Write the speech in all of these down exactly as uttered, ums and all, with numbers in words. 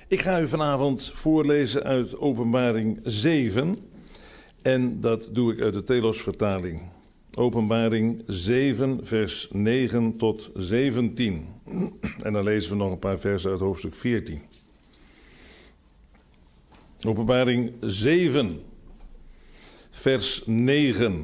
Ik ga u vanavond voorlezen uit Openbaring zeven. En dat doe ik uit de Telos-vertaling. Openbaring zeven, vers negen tot zeventien. En dan lezen we nog een paar versen uit hoofdstuk veertien. Openbaring zeven, vers negen.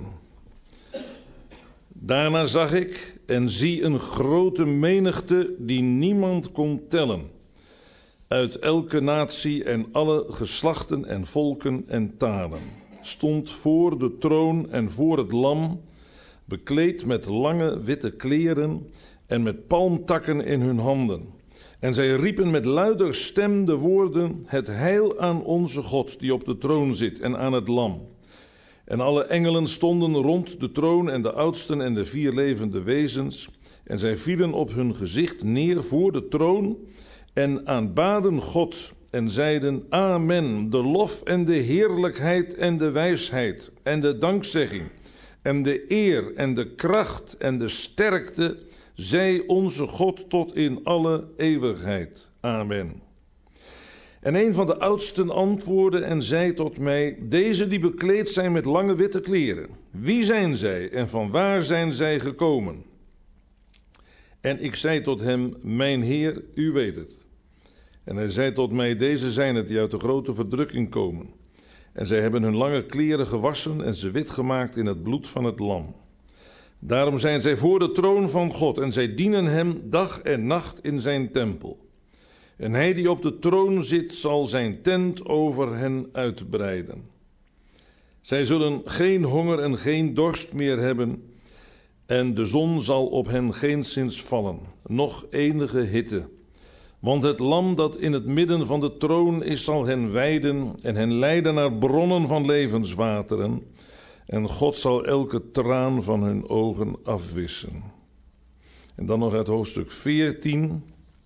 Daarna zag ik en zie een grote menigte die niemand kon tellen, uit elke natie en alle geslachten en volken en talen, stond voor de troon en voor het lam, bekleed met lange witte kleren en met palmtakken in hun handen. En zij riepen met luider stem de woorden: het heil aan onze God die op de troon zit en aan het lam. En alle engelen stonden rond de troon en de oudsten en de vier levende wezens. En zij vielen op hun gezicht neer voor de troon en aanbaden God en zeiden: Amen, de lof en de heerlijkheid en de wijsheid en de dankzegging en de eer en de kracht en de sterkte zij onze God tot in alle eeuwigheid. Amen. En een van de oudsten antwoordde en zei tot mij: deze die bekleed zijn met lange witte kleren, wie zijn zij en van waar zijn zij gekomen? En ik zei tot hem: mijn Heer, u weet het. En hij zei tot mij: deze zijn het die uit de grote verdrukking komen. En zij hebben hun lange kleren gewassen en ze wit gemaakt in het bloed van het lam. Daarom zijn zij voor de troon van God en zij dienen hem dag en nacht in zijn tempel. En hij die op de troon zit zal zijn tent over hen uitbreiden. Zij zullen geen honger en geen dorst meer hebben en de zon zal op hen geenszins vallen, noch enige hitte. Want het lam dat in het midden van de troon is zal hen weiden en hen leiden naar bronnen van levenswateren. En God zal elke traan van hun ogen afwissen. En dan nog uit hoofdstuk veertien.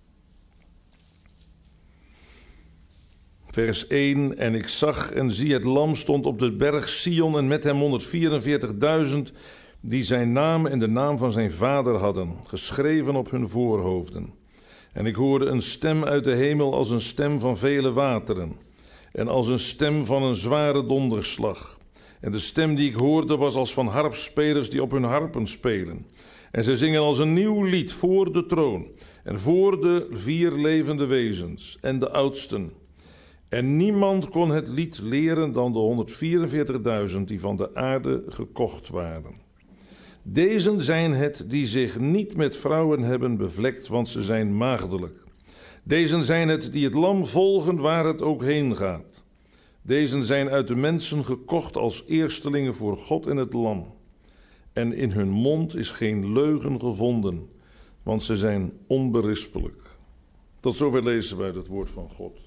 Vers één. En ik zag en zie het lam stond op de berg Sion en met hem honderdvierenveertigduizend die zijn naam en de naam van zijn vader hadden, geschreven op hun voorhoofden. En ik hoorde een stem uit de hemel als een stem van vele wateren en als een stem van een zware donderslag. En de stem die ik hoorde was als van harpspelers die op hun harpen spelen. En zij zingen als een nieuw lied voor de troon en voor de vier levende wezens en de oudsten. En niemand kon het lied leren dan de honderdvierenveertigduizend die van de aarde gekocht waren. Dezen zijn het die zich niet met vrouwen hebben bevlekt, want ze zijn maagdelijk. Dezen zijn het die het lam volgen waar het ook heen gaat. Dezen zijn uit de mensen gekocht als eerstelingen voor God en het lam. En in hun mond is geen leugen gevonden, want ze zijn onberispelijk. Tot zover lezen wij het woord van God.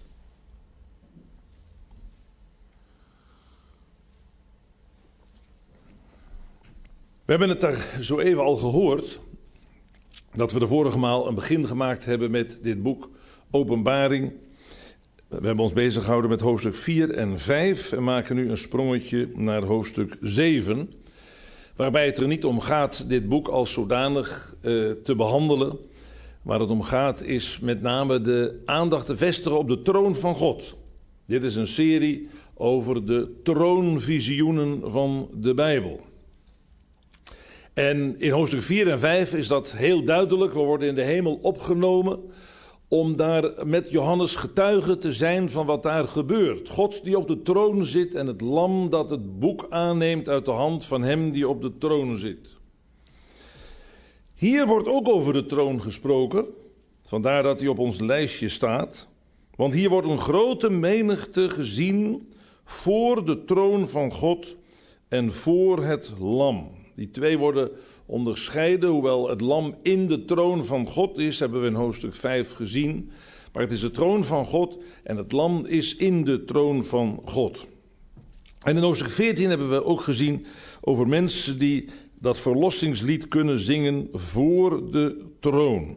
We hebben het daar zo even al gehoord, dat we de vorige maal een begin gemaakt hebben met dit boek Openbaring. We hebben ons bezig gehouden met hoofdstuk vier en vijf en maken nu een sprongetje naar hoofdstuk zeven. Waarbij het er niet om gaat dit boek als zodanig uh, te behandelen. Waar het om gaat is met name de aandacht te vestigen op de troon van God. Dit is een serie over de troonvisioenen van de Bijbel. En in hoofdstuk vier en vijf is dat heel duidelijk. We worden in de hemel opgenomen om daar met Johannes getuige te zijn van wat daar gebeurt. God die op de troon zit en het lam dat het boek aanneemt uit de hand van hem die op de troon zit. Hier wordt ook over de troon gesproken, vandaar dat hij op ons lijstje staat. Want hier wordt een grote menigte gezien voor de troon van God en voor het lam. Die twee worden onderscheiden, hoewel het lam in de troon van God is, hebben we in hoofdstuk vijf gezien. Maar het is de troon van God en het lam is in de troon van God. En in hoofdstuk veertien hebben we ook gezien over mensen die dat verlossingslied kunnen zingen voor de troon.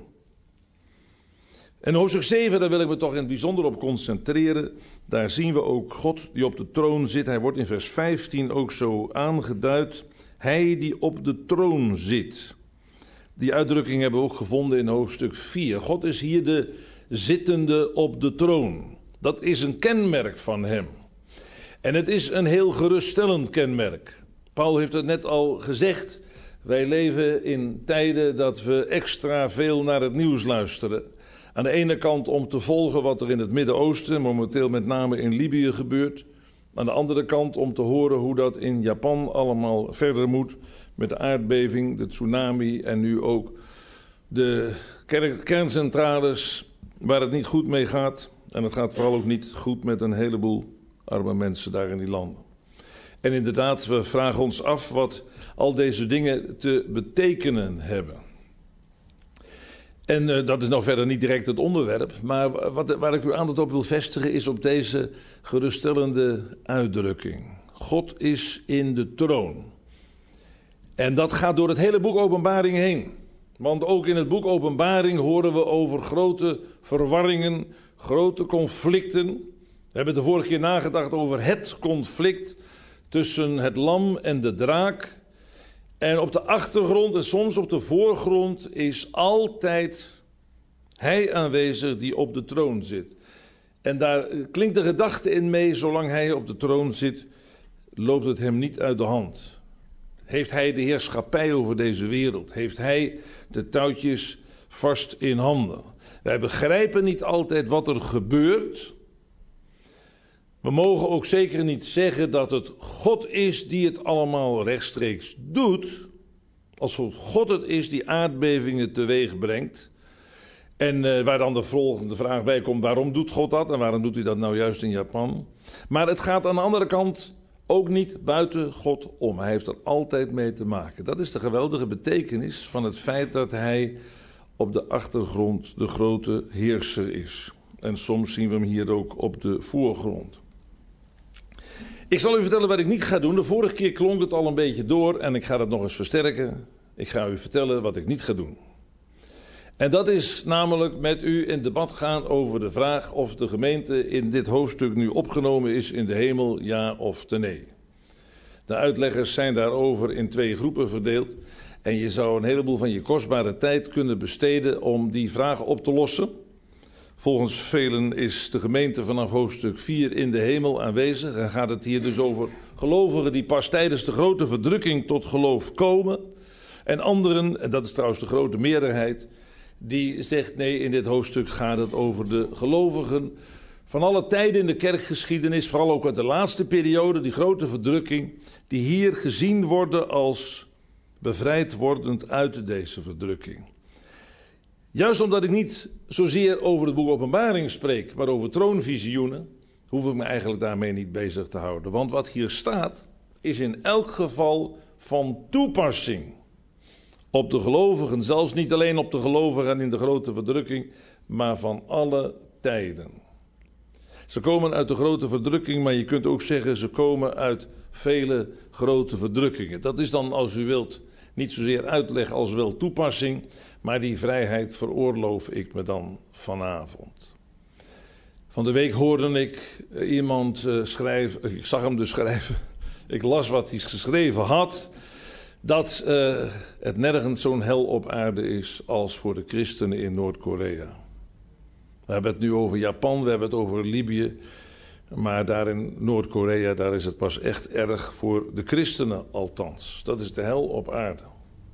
En hoofdstuk zeven, daar wil ik me toch in het bijzonder op concentreren. Daar zien we ook God die op de troon zit. Hij wordt in vers vijftien ook zo aangeduid. Hij die op de troon zit. Die uitdrukking hebben we ook gevonden in hoofdstuk vier. God is hier de zittende op de troon. Dat is een kenmerk van hem. En het is een heel geruststellend kenmerk. Paul heeft het net al gezegd. Wij leven in tijden dat we extra veel naar het nieuws luisteren. Aan de ene kant om te volgen wat er in het Midden-Oosten, momenteel met name in Libië, gebeurt. Aan de andere kant om te horen hoe dat in Japan allemaal verder moet. Met de aardbeving, de tsunami en nu ook de kerncentrales waar het niet goed mee gaat. En het gaat vooral ook niet goed met een heleboel arme mensen daar in die landen. En inderdaad, we vragen ons af wat al deze dingen te betekenen hebben. En uh, dat is nou verder niet direct het onderwerp. Maar wat, waar ik uw aandacht op wil vestigen is op deze geruststellende uitdrukking. God is in de troon. En dat gaat door het hele boek Openbaring heen. Want ook in het boek Openbaring horen we over grote verwarringen, grote conflicten. We hebben de vorige keer nagedacht over het conflict tussen het lam en de draak. En op de achtergrond en soms op de voorgrond is altijd hij aanwezig die op de troon zit. En daar klinkt de gedachte in mee, zolang hij op de troon zit, loopt het hem niet uit de hand. Heeft hij de heerschappij over deze wereld? Heeft hij de touwtjes vast in handen? Wij begrijpen niet altijd wat er gebeurt. We mogen ook zeker niet zeggen dat het God is die het allemaal rechtstreeks doet. Alsof God het is die aardbevingen teweeg brengt. En uh, waar dan de volgende vraag bij komt, waarom doet God dat? En waarom doet hij dat nou juist in Japan? Maar het gaat aan de andere kant ook niet buiten God om. Hij heeft er altijd mee te maken. Dat is de geweldige betekenis van het feit dat hij op de achtergrond de grote heerser is. En soms zien we hem hier ook op de voorgrond. Ik zal u vertellen wat ik niet ga doen. De vorige keer klonk het al een beetje door en ik ga dat nog eens versterken. Ik ga u vertellen wat ik niet ga doen. En dat is namelijk met u in debat gaan over de vraag of de gemeente in dit hoofdstuk nu opgenomen is in de hemel, ja of nee. De uitleggers zijn daarover in twee groepen verdeeld. En je zou een heleboel van je kostbare tijd kunnen besteden om die vraag op te lossen. Volgens velen is de gemeente vanaf hoofdstuk vier in de hemel aanwezig. En gaat het hier dus over gelovigen die pas tijdens de grote verdrukking tot geloof komen. En anderen, en dat is trouwens de grote meerderheid, die zegt nee, in dit hoofdstuk gaat het over de gelovigen van alle tijden in de kerkgeschiedenis, vooral ook uit de laatste periode, die grote verdrukking, die hier gezien worden als bevrijd wordend uit deze verdrukking. Juist omdat ik niet zozeer over het boek Openbaring spreek, maar over troonvisioenen, hoef ik me eigenlijk daarmee niet bezig te houden. Want wat hier staat, is in elk geval van toepassing op de gelovigen, zelfs niet alleen op de gelovigen in de grote verdrukking, maar van alle tijden. Ze komen uit de grote verdrukking, maar je kunt ook zeggen ze komen uit vele grote verdrukkingen. Dat is dan, als u wilt, niet zozeer uitleg als wel toepassing, maar die vrijheid veroorloof ik me dan vanavond. Van de week hoorde ik iemand uh, schrijven, ik zag hem dus schrijven, ik las wat hij geschreven had, dat uh, het nergens zo'n hel op aarde is als voor de christenen in Noord-Korea. We hebben het nu over Japan, we hebben het over Libië, maar daar in Noord-Korea, daar is het pas echt erg voor de christenen althans. Dat is de hel op aarde.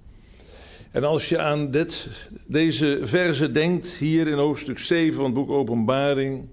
En als je aan dit, deze verse denkt, hier in hoofdstuk zeven van het boek Openbaring,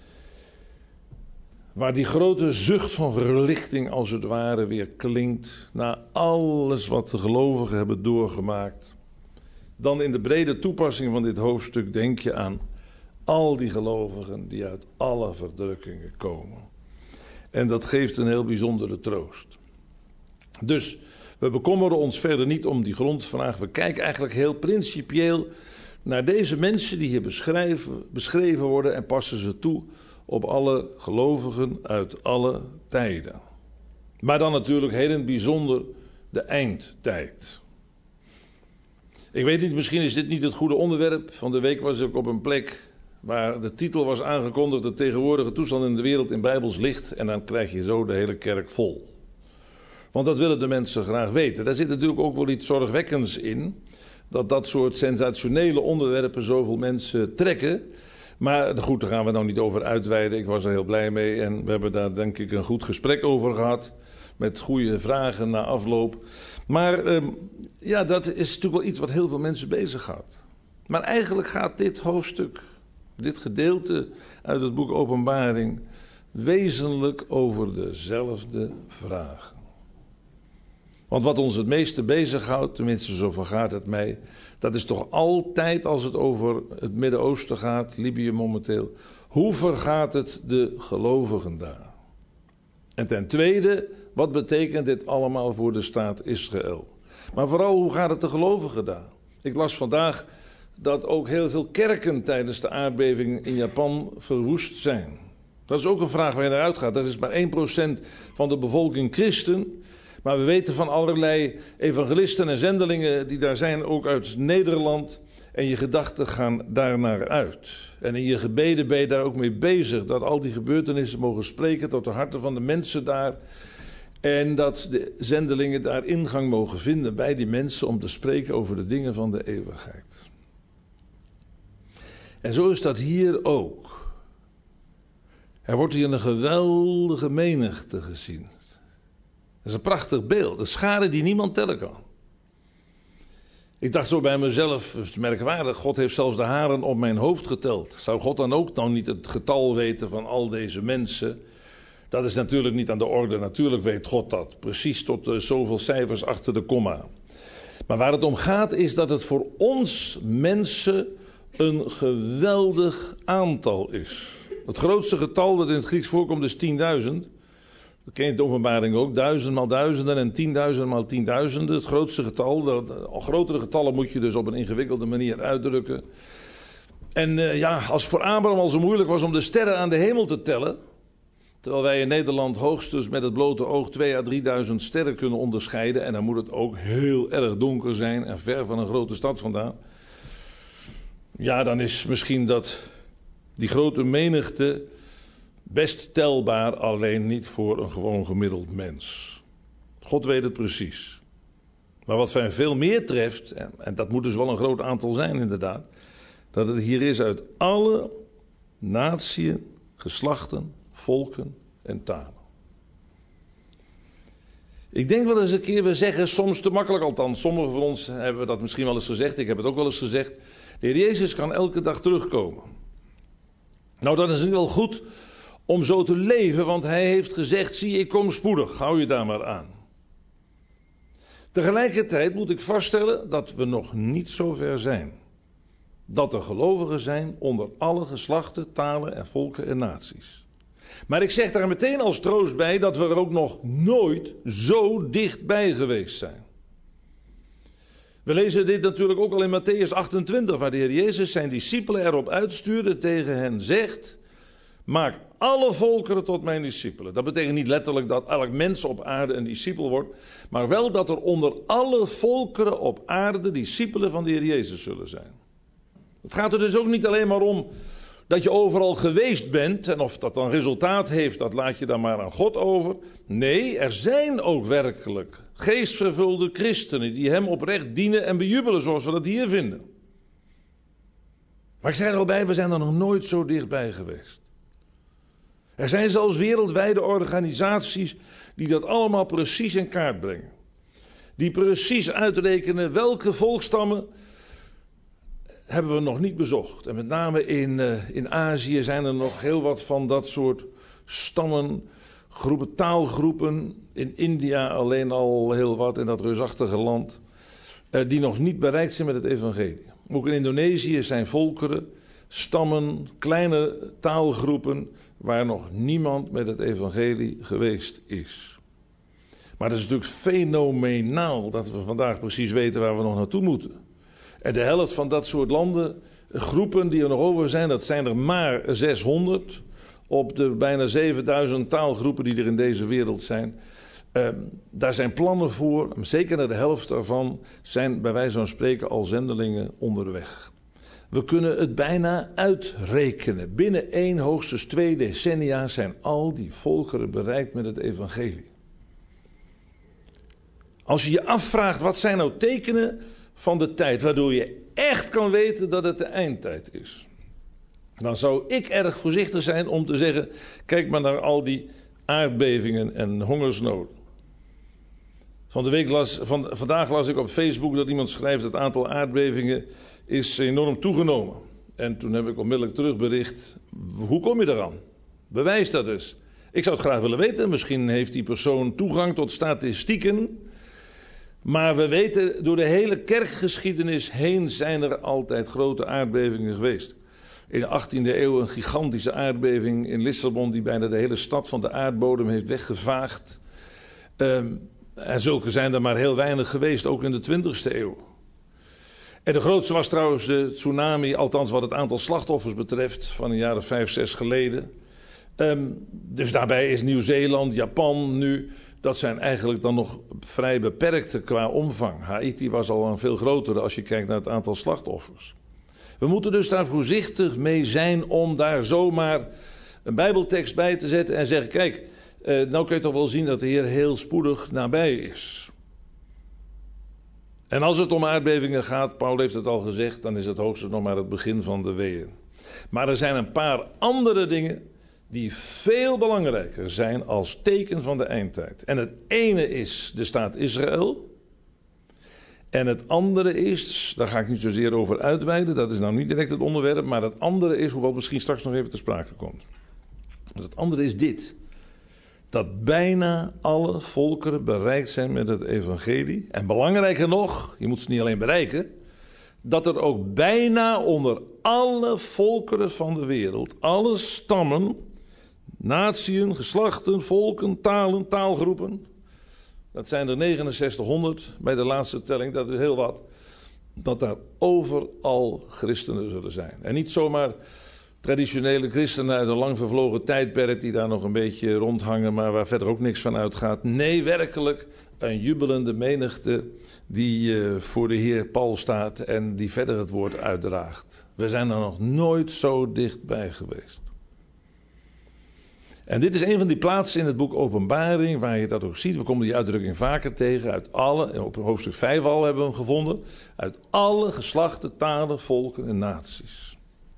waar die grote zucht van verlichting als het ware weer klinkt, na alles wat de gelovigen hebben doorgemaakt, dan in de brede toepassing van dit hoofdstuk denk je aan al die gelovigen die uit alle verdrukkingen komen. En dat geeft een heel bijzondere troost. Dus we bekommeren ons verder niet om die grondvraag. We kijken eigenlijk heel principieel naar deze mensen die hier beschreven, beschreven worden en passen ze toe op alle gelovigen uit alle tijden. Maar dan natuurlijk heel in het bijzonder de eindtijd. Ik weet niet, misschien is dit niet het goede onderwerp. Van de week was ik op een plek waar de titel was aangekondigd: de tegenwoordige toestand in de wereld in Bijbels licht. En dan krijg je zo de hele kerk vol. Want dat willen de mensen graag weten. Daar zit natuurlijk ook wel iets zorgwekkends in, dat dat soort sensationele onderwerpen zoveel mensen trekken. Maar goed, daar gaan we nou niet over uitweiden. Ik was er heel blij mee en we hebben daar denk ik een goed gesprek over gehad. Met goede vragen na afloop. Maar uh, ja, dat is natuurlijk wel iets wat heel veel mensen bezighoudt. Maar eigenlijk gaat dit hoofdstuk, dit gedeelte uit het boek Openbaring, wezenlijk over dezelfde vragen. Want wat ons het meeste bezighoudt, tenminste zo vergaat het mij, dat is toch altijd als het over het Midden-Oosten gaat, Libië momenteel, hoe vergaat het de gelovigen daar? En ten tweede, wat betekent dit allemaal voor de staat Israël? Maar vooral, hoe gaat het de gelovigen daar? Ik las vandaag dat ook heel veel kerken tijdens de aardbeving in Japan verwoest zijn. Dat is ook een vraag waar je naar uitgaat. Dat is maar één procent van de bevolking christen. Maar we weten van allerlei evangelisten en zendelingen die daar zijn, ook uit Nederland. En je gedachten gaan daarnaar uit. En in je gebeden ben je daar ook mee bezig. Dat al die gebeurtenissen mogen spreken tot de harten van de mensen daar. En dat de zendelingen daar ingang mogen vinden bij die mensen om te spreken over de dingen van de eeuwigheid. En zo is dat hier ook. Er wordt hier een geweldige menigte gezien. Dat is een prachtig beeld. Een schare die niemand tellen kan. Ik dacht zo bij mezelf, het is merkwaardig, God heeft zelfs de haren op mijn hoofd geteld. Zou God dan ook nou niet het getal weten van al deze mensen? Dat is natuurlijk niet aan de orde. Natuurlijk weet God dat. Precies tot uh, zoveel cijfers achter de komma. Maar waar het om gaat is dat het voor ons mensen een geweldig aantal is. Het grootste getal dat in het Grieks voorkomt is tienduizend. Dat ken je de Openbaring ook. Duizend maal duizenden en tienduizend maal tienduizenden. Het grootste getal. De, al grotere getallen moet je dus op een ingewikkelde manier uitdrukken. En uh, ja, als het voor Abraham al zo moeilijk was om de sterren aan de hemel te tellen, terwijl wij in Nederland hoogstens met het blote oog twee à drieduizend sterren kunnen onderscheiden, en dan moet het ook heel erg donker zijn en ver van een grote stad vandaan. Ja, dan is misschien dat die grote menigte best telbaar, alleen niet voor een gewoon gemiddeld mens. God weet het precies. Maar wat mij veel meer treft, en, en dat moet dus wel een groot aantal zijn inderdaad, dat het hier is uit alle natieën, geslachten, volken en talen. Ik denk wel eens een keer, we zeggen soms te makkelijk althans, sommigen van ons hebben dat misschien wel eens gezegd, ik heb het ook wel eens gezegd, de Heer Jezus kan elke dag terugkomen. Nou, dan is het wel goed om zo te leven, want hij heeft gezegd, zie ik kom spoedig, hou je daar maar aan. Tegelijkertijd moet ik vaststellen dat we nog niet zo ver zijn. Dat er gelovigen zijn onder alle geslachten, talen en volken en naties. Maar ik zeg daar meteen als troost bij dat we er ook nog nooit zo dichtbij geweest zijn. We lezen dit natuurlijk ook al in Matthäus achtentwintig, waar de Heer Jezus zijn discipelen erop uitstuurde, tegen hen zegt, maak alle volkeren tot mijn discipelen. Dat betekent niet letterlijk dat elk mens op aarde een discipel wordt, maar wel dat er onder alle volkeren op aarde discipelen van de Heer Jezus zullen zijn. Het gaat er dus ook niet alleen maar om dat je overal geweest bent, en of dat dan resultaat heeft, dat laat je dan maar aan God over. Nee, er zijn ook werkelijk geestvervulde christenen die hem oprecht dienen en bejubelen, zoals we dat hier vinden. Maar ik zei er al bij, we zijn er nog nooit zo dichtbij geweest. Er zijn zelfs wereldwijde organisaties die dat allemaal precies in kaart brengen. Die precies uitrekenen welke volkstammen hebben we nog niet bezocht. En met name in, uh, in Azië zijn er nog heel wat van dat soort stammen, groepen, taalgroepen. In India alleen al heel wat, in dat reusachtige land. Uh, die nog niet bereikt zijn met het evangelie. Ook in Indonesië zijn volkeren, stammen, kleine taalgroepen waar nog niemand met het evangelie geweest is. Maar het is natuurlijk fenomenaal dat we vandaag precies weten waar we nog naartoe moeten. En de helft van dat soort landen, groepen die er nog over zijn, dat zijn er maar zeshonderd. Op de bijna zevenduizend taalgroepen die er in deze wereld zijn. Uh, daar zijn plannen voor, zeker naar de helft daarvan zijn bij wijze van spreken al zendelingen onderweg. We kunnen het bijna uitrekenen. Binnen één, hoogstens twee decennia zijn al die volkeren bereikt met het evangelie. Als je je afvraagt, wat zijn nou tekenen van de tijd, waardoor je echt kan weten dat het de eindtijd is. dan zou ik erg voorzichtig zijn om te zeggen, kijk maar naar al die aardbevingen en hongersnoden. Van de week las, van, vandaag las ik op Facebook dat iemand schrijft, het aantal aardbevingen is enorm toegenomen. En toen heb ik onmiddellijk terugbericht, hoe kom je eraan? Bewijs dat dus. Ik zou het graag willen weten, misschien heeft die persoon toegang tot statistieken. Maar we weten, door de hele kerkgeschiedenis heen zijn er altijd grote aardbevingen geweest. In de achttiende eeuw een gigantische aardbeving in Lissabon die bijna de hele stad van de aardbodem heeft weggevaagd. Um, en zulke zijn er maar heel weinig geweest, ook in de twintigste eeuw. En de grootste was trouwens de tsunami, althans wat het aantal slachtoffers betreft, van een jaar of vijf, zes geleden. Um, dus daarbij is Nieuw-Zeeland, Japan nu, dat zijn eigenlijk dan nog vrij beperkte qua omvang. Haiti was al een veel grotere als je kijkt naar het aantal slachtoffers. We moeten dus daar voorzichtig mee zijn om daar zomaar een bijbeltekst bij te zetten en zeggen, kijk, uh, nou kun je toch wel zien dat de Heer heel spoedig nabij is. En als het om aardbevingen gaat, Paul heeft het al gezegd, dan is het hoogstens nog maar het begin van de weeën. Maar er zijn een paar andere dingen die veel belangrijker zijn als teken van de eindtijd. En het ene is de staat Israël. En het andere is, daar ga ik niet zozeer over uitweiden, dat is nou niet direct het onderwerp, maar het andere is, hoewel misschien straks nog even te sprake komt. Het andere is dit. Dat bijna alle volkeren bereikt zijn met het evangelie. En belangrijker nog, je moet ze niet alleen bereiken, dat er ook bijna onder alle volkeren van de wereld, alle stammen, natieën, geslachten, volken, talen, taalgroepen, dat zijn er negenenzestighonderd bij de laatste telling, dat is heel wat, dat daar overal christenen zullen zijn. En niet zomaar traditionele christenen uit een lang vervlogen tijdperk die daar nog een beetje rondhangen, maar waar verder ook niks van uitgaat. Nee, werkelijk een jubelende menigte die uh, voor de Heer Paul staat en die verder het woord uitdraagt. We zijn er nog nooit zo dichtbij geweest. En dit is een van die plaatsen in het boek Openbaring waar je dat ook ziet. We komen die uitdrukking vaker tegen. Uit alle, op hoofdstuk vijf al hebben we hem gevonden. Uit alle geslachten, talen, volken en naties.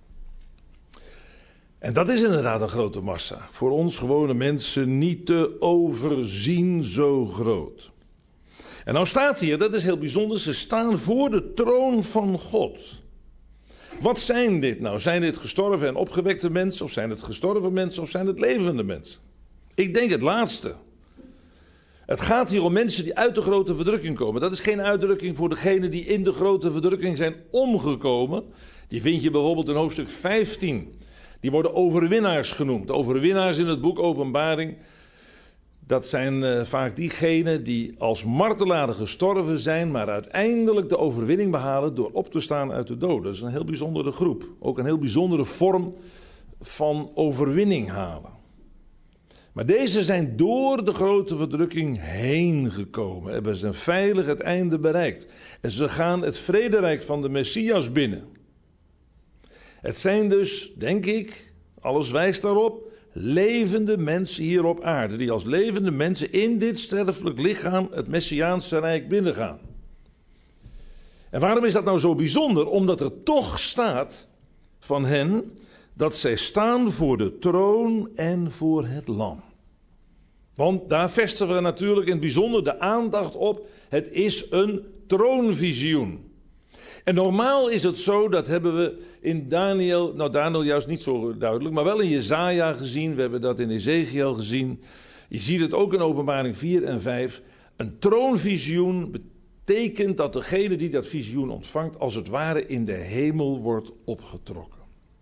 En dat is inderdaad een grote massa. Voor ons gewone mensen niet te overzien zo groot. En nou staat hier, dat is heel bijzonder, ze staan voor de troon van God. Wat zijn dit nou? Zijn dit gestorven en opgewekte mensen? Of zijn het gestorven mensen? Of zijn het levende mensen? Ik denk het laatste. Het gaat hier om mensen die uit de grote verdrukking komen. Dat is geen uitdrukking voor degenen die in de grote verdrukking zijn omgekomen. Die vind je bijvoorbeeld in hoofdstuk vijftien. Die worden overwinnaars genoemd. De overwinnaars in het boek Openbaring, dat zijn uh, vaak diegenen die als martelaren gestorven zijn, maar uiteindelijk de overwinning behalen door op te staan uit de doden. Dat is een heel bijzondere groep. Ook een heel bijzondere vorm van overwinning halen. Maar deze zijn door de grote verdrukking heen gekomen. Hebben ze veilig het einde bereikt. En ze gaan het vrederijk van de Messias binnen. Het zijn dus, denk ik, alles wijst daarop, levende mensen hier op aarde, die als levende mensen in dit sterfelijk lichaam het Messiaanse Rijk binnengaan. En waarom is dat nou zo bijzonder? Omdat er toch staat van hen dat zij staan voor de troon en voor het lam. Want daar vestigen we natuurlijk in het bijzonder de aandacht op. Het is een troonvisioen. En normaal is het zo, dat hebben we in Daniel, nou Daniel juist niet zo duidelijk, maar wel in Jesaja gezien, we hebben dat in Ezekiel gezien. Je ziet het ook in Openbaring vier en vijf. Een troonvisioen betekent dat degene die dat visioen ontvangt, als het ware in de hemel wordt opgetrokken.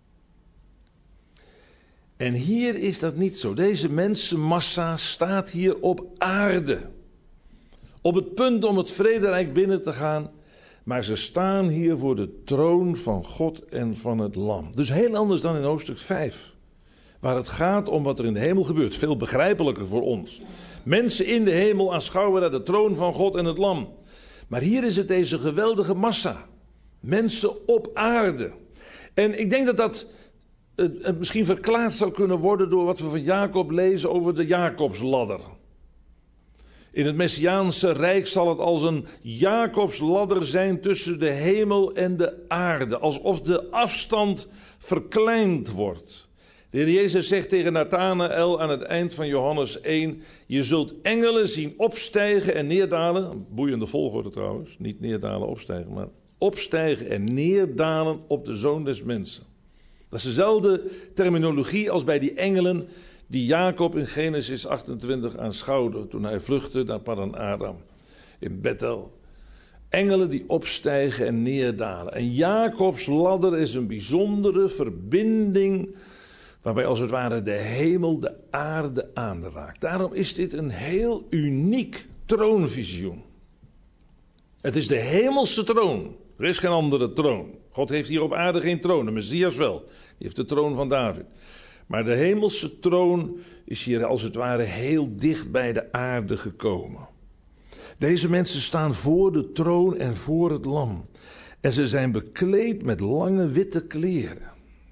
En hier is dat niet zo. Deze mensenmassa staat hier op aarde. Op het punt om het vrederijk binnen te gaan. Maar ze staan hier voor de troon van God en van het lam. Dus heel anders dan in hoofdstuk vijf. Waar het gaat om wat er in de hemel gebeurt. Veel begrijpelijker voor ons. Mensen in de hemel aanschouwen naar de troon van God en het lam. Maar hier is het deze geweldige massa. Mensen op aarde. En ik denk dat dat uh, misschien verklaard zou kunnen worden door wat we van Jacob lezen over de Jacobsladder. In het Messiaanse Rijk zal het als een Jacobsladder zijn tussen de hemel en de aarde. Alsof de afstand verkleind wordt. De Heer Jezus zegt tegen Nathanael aan het eind van Johannes één. Je zult engelen zien opstijgen en neerdalen. Boeiende volgorde trouwens. Niet neerdalen, opstijgen. Maar opstijgen en neerdalen op de Zoon des Mensen. Dat is dezelfde terminologie als bij die engelen die Jacob in Genesis achtentwintig aanschouwde toen hij vluchtte naar Padan Aram in Bethel. Engelen die opstijgen en neerdalen. En Jacobs ladder is een bijzondere verbinding waarbij als het ware de hemel de aarde aanraakt. Daarom is dit een heel uniek troonvisioen. Het is de hemelse troon. Er is geen andere troon. God heeft hier op aarde geen troon. De Messias wel. Die heeft de troon van David. Maar de hemelse troon is hier als het ware heel dicht bij de aarde gekomen. Deze mensen staan voor de troon en voor het lam. En ze zijn bekleed met lange witte kleren.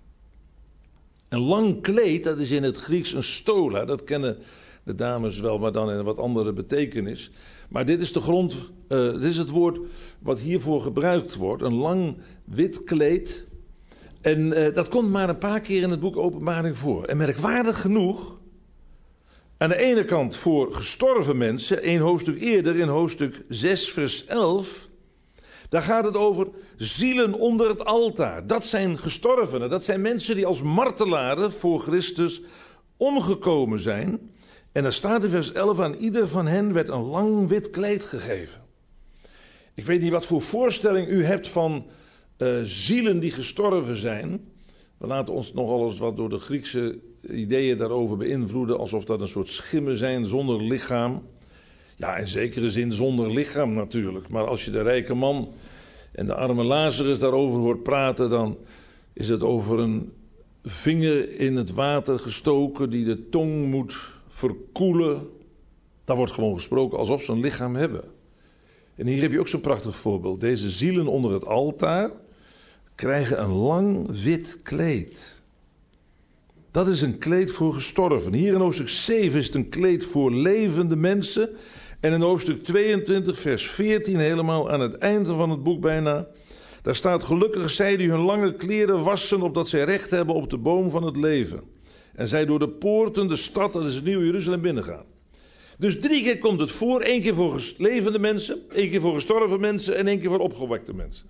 Een lang kleed, dat is in het Grieks een stola. Dat kennen de dames wel, maar dan in een wat andere betekenis. Maar dit is de grond, uh, dit is het woord wat hiervoor gebruikt wordt. Een lang wit kleed. En uh, dat komt maar een paar keer in het boek Openbaring voor. En merkwaardig genoeg, aan de ene kant voor gestorven mensen, één hoofdstuk eerder, in hoofdstuk zes vers elf... daar gaat het over zielen onder het altaar. Dat zijn gestorvenen, dat zijn mensen die als martelaren voor Christus omgekomen zijn. En er staat in vers elf, aan ieder van hen werd een lang wit kleed gegeven. Ik weet niet wat voor voorstelling u hebt van uh, zielen die gestorven zijn. We laten ons nogal eens wat door de Griekse ideeën daarover beïnvloeden, alsof dat een soort schimmen zijn zonder lichaam. Ja, in zekere zin zonder lichaam natuurlijk. Maar als je de rijke man en de arme Lazarus daarover hoort praten, dan is het over een vinger in het water gestoken die de tong moet verkoelen. Daar wordt gewoon gesproken alsof ze een lichaam hebben. En hier heb je ook zo'n prachtig voorbeeld. Deze zielen onder het altaar krijgen een lang wit kleed. Dat is een kleed voor gestorven. Hier in hoofdstuk zeven is het een kleed voor levende mensen. En in hoofdstuk tweeëntwintig, vers veertien, helemaal aan het einde van het boek bijna, daar staat: gelukkig zij die hun lange kleren wassen, opdat zij recht hebben op de boom van het leven. En zij door de poorten de stad, dat is het Nieuwe Jeruzalem, binnengaan. Dus drie keer komt het voor, één keer voor levende mensen, één keer voor gestorven mensen en één keer voor opgewekte mensen.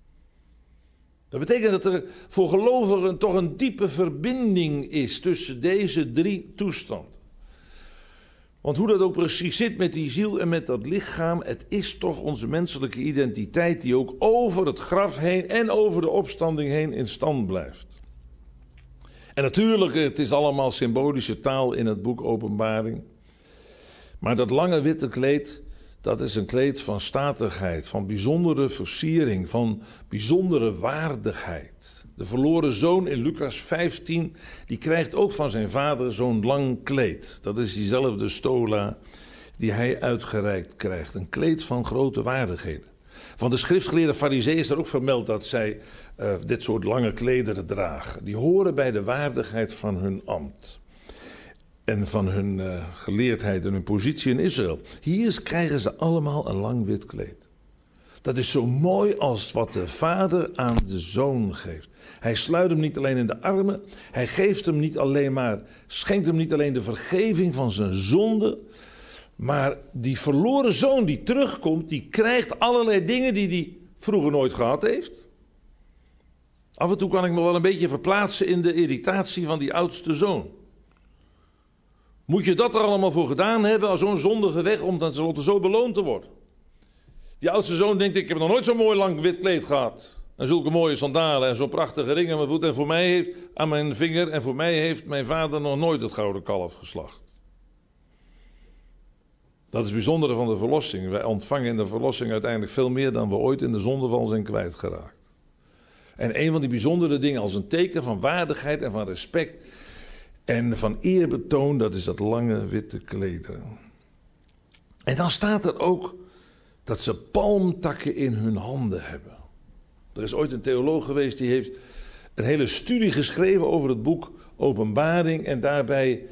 Dat betekent dat er voor gelovigen toch een diepe verbinding is tussen deze drie toestanden. Want hoe dat ook precies zit met die ziel en met dat lichaam, het is toch onze menselijke identiteit die ook over het graf heen en over de opstanding heen in stand blijft. En natuurlijk, het is allemaal symbolische taal in het boek Openbaring. Maar dat lange witte kleed, dat is een kleed van statigheid, van bijzondere versiering, van bijzondere waardigheid. De verloren zoon in Lucas vijftien, die krijgt ook van zijn vader zo'n lang kleed. Dat is diezelfde stola die hij uitgereikt krijgt. Een kleed van grote waardigheden. Van de schriftgeleerde Farizeeën is er ook vermeld dat zij uh, dit soort lange klederen dragen. Die horen bij de waardigheid van hun ambt. En van hun uh, geleerdheid en hun positie in Israël. Hier krijgen ze allemaal een lang wit kleed. Dat is zo mooi als wat de vader aan de zoon geeft. Hij sluit hem niet alleen in de armen. Hij geeft hem niet alleen maar, schenkt hem niet alleen de vergeving van zijn zonde. Maar die verloren zoon die terugkomt, die krijgt allerlei dingen die hij vroeger nooit gehad heeft. Af en toe kan ik me wel een beetje verplaatsen in de irritatie van die oudste zoon. Moet je dat er allemaal voor gedaan hebben als zo'n zondige weg om dan zo beloond te worden? Die oudste zoon denkt, ik heb nog nooit zo'n mooi lang wit kleed gehad. En zulke mooie sandalen en zo'n prachtige ring aan mijn voet. En voor mij heeft, aan mijn vinger, en voor mij heeft mijn vader nog nooit het gouden kalf geslacht. Dat is het bijzondere van de verlossing. Wij ontvangen in de verlossing uiteindelijk veel meer dan we ooit in de zondeval zijn kwijtgeraakt. En een van die bijzondere dingen als een teken van waardigheid en van respect en van eerbetoon, dat is dat lange witte kleden. En dan staat er ook dat ze palmtakken in hun handen hebben. Er is ooit een theoloog geweest die heeft een hele studie geschreven over het boek Openbaring en daarbij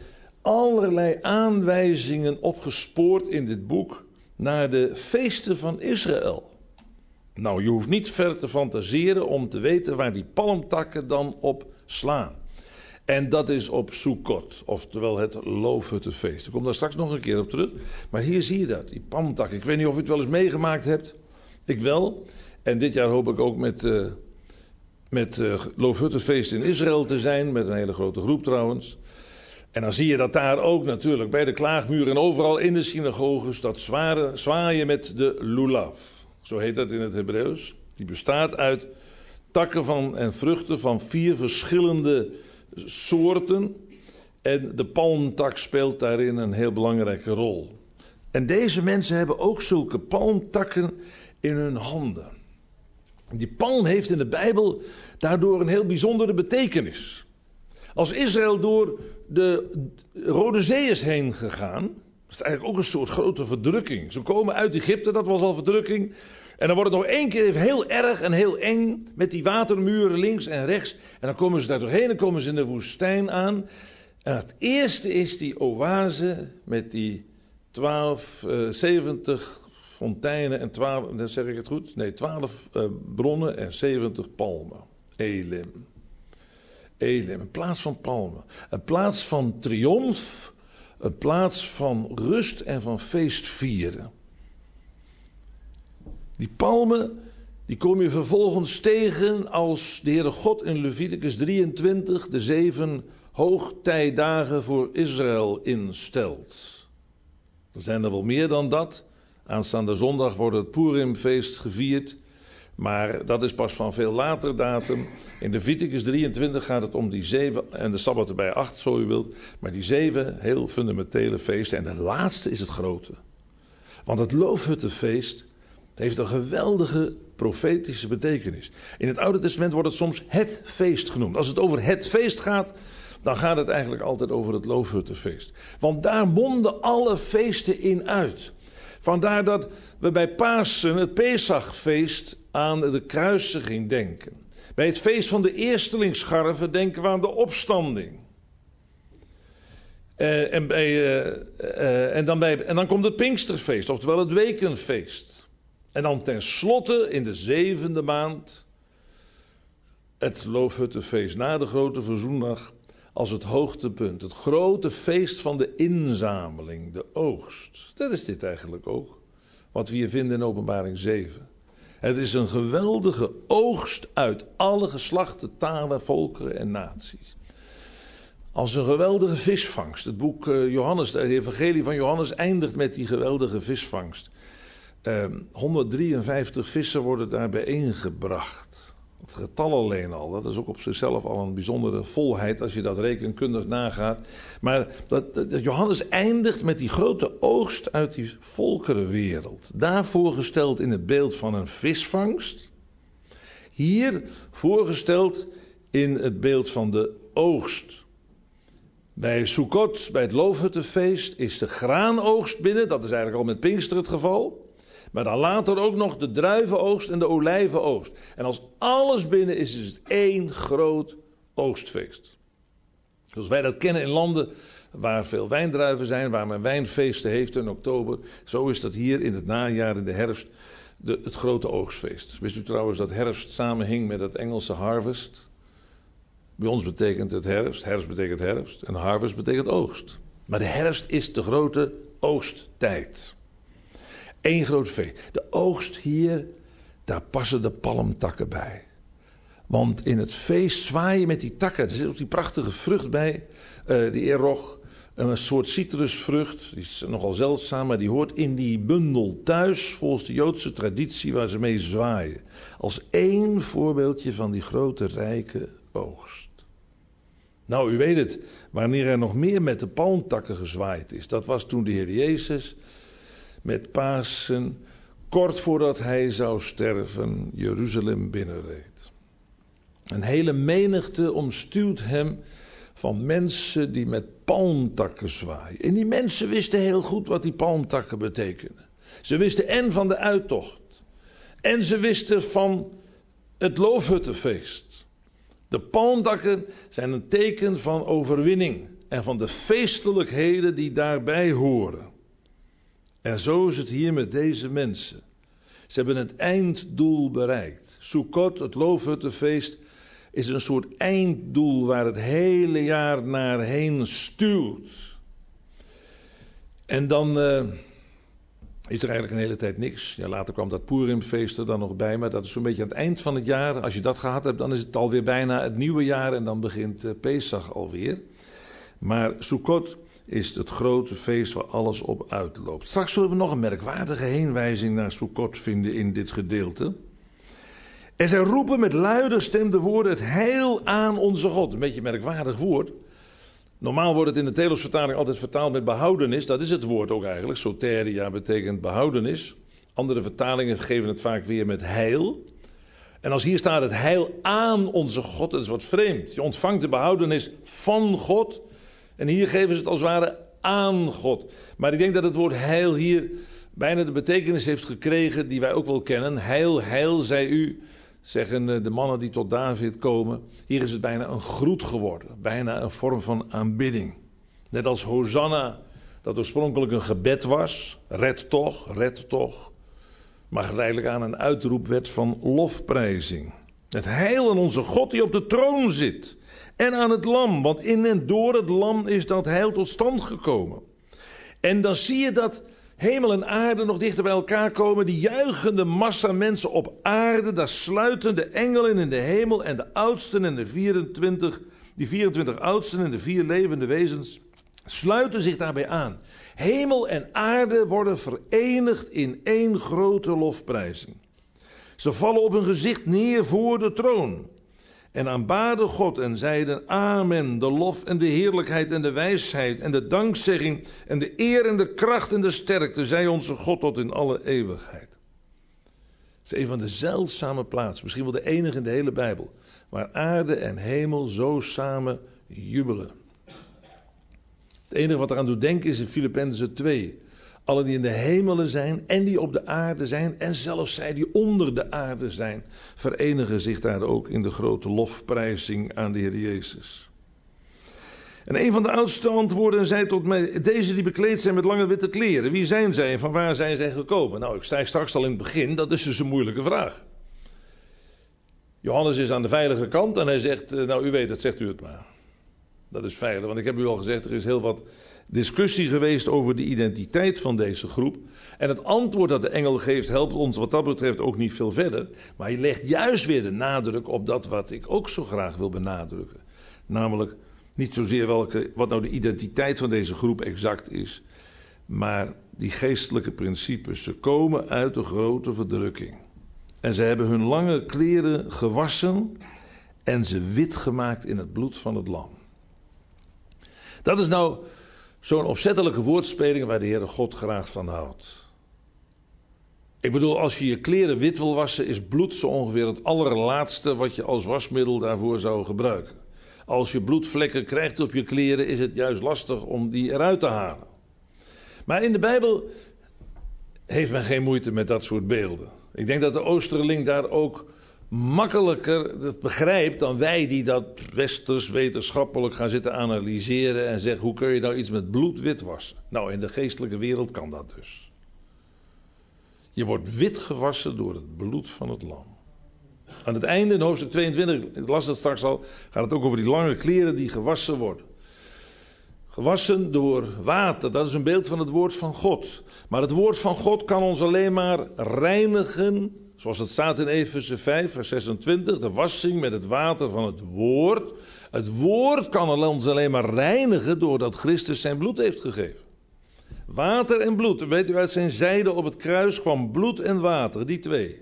allerlei aanwijzingen opgespoord in dit boek naar de feesten van Israël. Nou, je hoeft niet ver te fantaseren om te weten waar die palmtakken dan op slaan. En dat is op Sukkot, oftewel het loofhuttenfeest. Ik kom daar straks nog een keer op terug. Maar hier zie je dat, die palmtakken. Ik weet niet of u het wel eens meegemaakt hebt. Ik wel. En dit jaar hoop ik ook met uh, met uh, loofhuttenfeest in Israël te zijn. Met een hele grote groep trouwens. En dan zie je dat daar ook natuurlijk bij de klaagmuur en overal in de synagoges dat zware, zwaaien met de lulav. Zo heet dat in het Hebreeuws. Die bestaat uit takken van en vruchten van vier verschillende soorten. En de palmtak speelt daarin een heel belangrijke rol. En deze mensen hebben ook zulke palmtakken in hun handen. Die palm heeft in de Bijbel daardoor een heel bijzondere betekenis. Als Israël door de Rode Zee is heen gegaan, is het eigenlijk ook een soort grote verdrukking. Ze komen uit Egypte, dat was al verdrukking. En dan wordt het nog één keer even heel erg en heel eng met die watermuren links en rechts. En dan komen ze daar doorheen en komen ze in de woestijn aan. En het eerste is die oase met die twaalf, uh, zeventig fonteinen en twaalf, dan zeg ik het goed? Nee, twaalf uh, bronnen en zeventig palmen. Elim. Elim, een plaats van palmen. Een plaats van triomf. Een plaats van rust en van feestvieren. Die palmen, die kom je vervolgens tegen als de Heere God in Leviticus drieëntwintig de zeven hoogtijdagen voor Israël instelt. Er zijn er wel meer dan dat. Aanstaande zondag wordt het Purimfeest gevierd. Maar dat is pas van veel later datum. In Leviticus drieëntwintig gaat het om die zeven, en de Sabbat erbij acht, zo u wilt. Maar die zeven heel fundamentele feesten. En de laatste is het grote. Want het loofhuttenfeest heeft een geweldige profetische betekenis. In het Oude Testament wordt het soms het feest genoemd. Als het over het feest gaat, dan gaat het eigenlijk altijd over het loofhuttenfeest. Want daar monden alle feesten in uit. Vandaar dat we bij Pasen, het Pesachfeest, aan de kruisiging denken. Bij het feest van de eerstelingsscharven denken we aan de opstanding. Uh, en, bij, uh, uh, en, dan bij, en dan komt het Pinksterfeest, oftewel het wekenfeest. En dan tenslotte in de zevende maand het loofhuttenfeest na de grote verzoendag als het hoogtepunt. Het grote feest van de inzameling, de oogst. Dat is dit eigenlijk ook, wat we hier vinden in Openbaring zeven. Het is een geweldige oogst uit alle geslachten, talen, volkeren en naties. Als een geweldige visvangst. Het boek uh, Johannes, de evangelie van Johannes eindigt met die geweldige visvangst. Uh, honderddrieënvijftig vissen worden daar bijeengebracht. Het getal alleen al, dat is ook op zichzelf al een bijzondere volheid als je dat rekenkundig nagaat. Maar dat, dat Johannes eindigt met die grote oogst uit die volkerenwereld. Daar voorgesteld in het beeld van een visvangst. Hier voorgesteld in het beeld van de oogst. Bij Sukkot, bij het loofhuttenfeest, is de graanoogst binnen. Dat is eigenlijk al met Pinkster het geval. Maar dan later ook nog de druivenoogst en de olijvenoogst. En als alles binnen is, is het één groot oogstfeest. Zoals wij dat kennen in landen waar veel wijndruiven zijn, waar men wijnfeesten heeft in oktober. Zo is dat hier in het najaar, in de herfst, de, het grote oogstfeest. Wist u trouwens dat herfst samenhing met het Engelse harvest? Bij ons betekent het herfst, herfst betekent herfst en harvest betekent oogst. Maar de herfst is de grote oogsttijd. Eén groot feest. De oogst hier, daar passen de palmtakken bij. Want in het feest zwaaien met die takken. Er zit ook die prachtige vrucht bij, uh, die erog. Een soort citrusvrucht, die is nogal zeldzaam, maar die hoort in die bundel thuis, volgens de Joodse traditie waar ze mee zwaaien. Als één voorbeeldje van die grote rijke oogst. Nou, u weet het, wanneer er nog meer met de palmtakken gezwaaid is. Dat was toen de Heer Jezus met Pasen, kort voordat hij zou sterven, Jeruzalem binnenreed. Een hele menigte omstuwt hem van mensen die met palmtakken zwaaien. En die mensen wisten heel goed wat die palmtakken betekenen. Ze wisten en van de uittocht. En ze wisten van het loofhuttenfeest. De palmtakken zijn een teken van overwinning. en van de feestelijkheden die daarbij horen. En zo is het hier met deze mensen. Ze hebben het einddoel bereikt. Sukkot, het loofhuttenfeest, is een soort einddoel waar het hele jaar naar heen stuurt. En dan uh, is er eigenlijk een hele tijd niks. Ja, later kwam dat Purimfeest er dan nog bij, maar dat is zo'n beetje aan het eind van het jaar. Als je dat gehad hebt, dan is het alweer bijna het nieuwe jaar en dan begint uh, Pesach alweer. Maar Sukkot is het grote feest waar alles op uitloopt. Straks zullen we nog een merkwaardige heenwijzing naar Sukkot vinden in dit gedeelte. En zij roepen met luider stem de woorden het heil aan onze God. Een beetje een merkwaardig woord. Normaal wordt het in de Telos-vertaling altijd vertaald met behoudenis. Dat is het woord ook eigenlijk. Soteria betekent behoudenis. Andere vertalingen geven het vaak weer met heil. En als hier staat het heil aan onze God, dat is wat vreemd. Je ontvangt de behoudenis van God. En hier geven ze het als het ware aan God. Maar ik denk dat het woord heil hier bijna de betekenis heeft gekregen die wij ook wel kennen. Heil, heil, zei u, zeggen de mannen die tot David komen. Hier is het bijna een groet geworden. Bijna een vorm van aanbidding. Net als Hosanna, dat oorspronkelijk een gebed was. Red toch, red toch. Maar geleidelijk aan een uitroep werd van lofprijzing. Het heil aan onze God die op de troon zit. En aan het lam, want in en door het lam is dat heil tot stand gekomen. En dan zie je dat hemel en aarde nog dichter bij elkaar komen. Die juichende massa mensen op aarde. Daar sluiten de engelen in de hemel en de oudsten en de vierentwintig, die vierentwintig oudsten en de vier levende wezens sluiten zich daarbij aan. Hemel en aarde worden verenigd in één grote lofprijzing. Ze vallen op hun gezicht neer voor de troon. En aanbaden God en zeiden amen, de lof en de heerlijkheid en de wijsheid en de dankzegging en de eer en de kracht en de sterkte zij onze God tot in alle eeuwigheid. Het is een van de zeldzame plaatsen, misschien wel de enige in de hele Bijbel, waar aarde en hemel zo samen jubelen. Het enige wat eraan doet denken is in Filippenzen twee. Alle die in de hemelen zijn en die op de aarde zijn en zelfs zij die onder de aarde zijn, verenigen zich daar ook in de grote lofprijzing aan de Heer Jezus. En een van de oudsten antwoordden zei tot mij, deze die bekleed zijn met lange witte kleren, wie zijn zij en van waar zijn zij gekomen? Nou, ik sta straks al in het begin, dat is dus een moeilijke vraag. Johannes is aan de veilige kant en hij zegt, nou u weet het, zegt u het maar. Dat is veilig, want ik heb u al gezegd, er is heel wat discussie geweest over de identiteit van deze groep. En het antwoord dat de engel geeft helpt ons wat dat betreft ook niet veel verder. Maar hij legt juist weer de nadruk op dat wat ik ook zo graag wil benadrukken. Namelijk niet zozeer welke, wat nou de identiteit van deze groep exact is. Maar die geestelijke principes. Ze komen uit de grote verdrukking. En ze hebben hun lange kleren gewassen en ze wit gemaakt in het bloed van het lam. Dat is nou zo'n opzettelijke woordspeling waar de Heere God graag van houdt. Ik bedoel, als je je kleren wit wil wassen, is bloed zo ongeveer het allerlaatste wat je als wasmiddel daarvoor zou gebruiken. Als je bloedvlekken krijgt op je kleren, is het juist lastig om die eruit te halen. Maar in de Bijbel heeft men geen moeite met dat soort beelden. Ik denk dat de Oosterling daar ook makkelijker het begrijpt dan wij die dat westers wetenschappelijk gaan zitten analyseren en zeggen hoe kun je nou iets met bloed wit wassen? Nou, in de geestelijke wereld kan dat dus. Je wordt wit gewassen door het bloed van het lam. Aan het einde, in hoofdstuk tweeëntwintig, ik las het straks al, gaat het ook over die lange kleren die gewassen worden. Gewassen door water, dat is een beeld van het woord van God. Maar het woord van God kan ons alleen maar reinigen, zoals het staat in Efeze vijf, vers zesentwintig, de wassing met het water van het woord. Het woord kan ons alleen maar reinigen doordat Christus zijn bloed heeft gegeven. Water en bloed, weet u, uit zijn zijde op het kruis kwam bloed en water, die twee.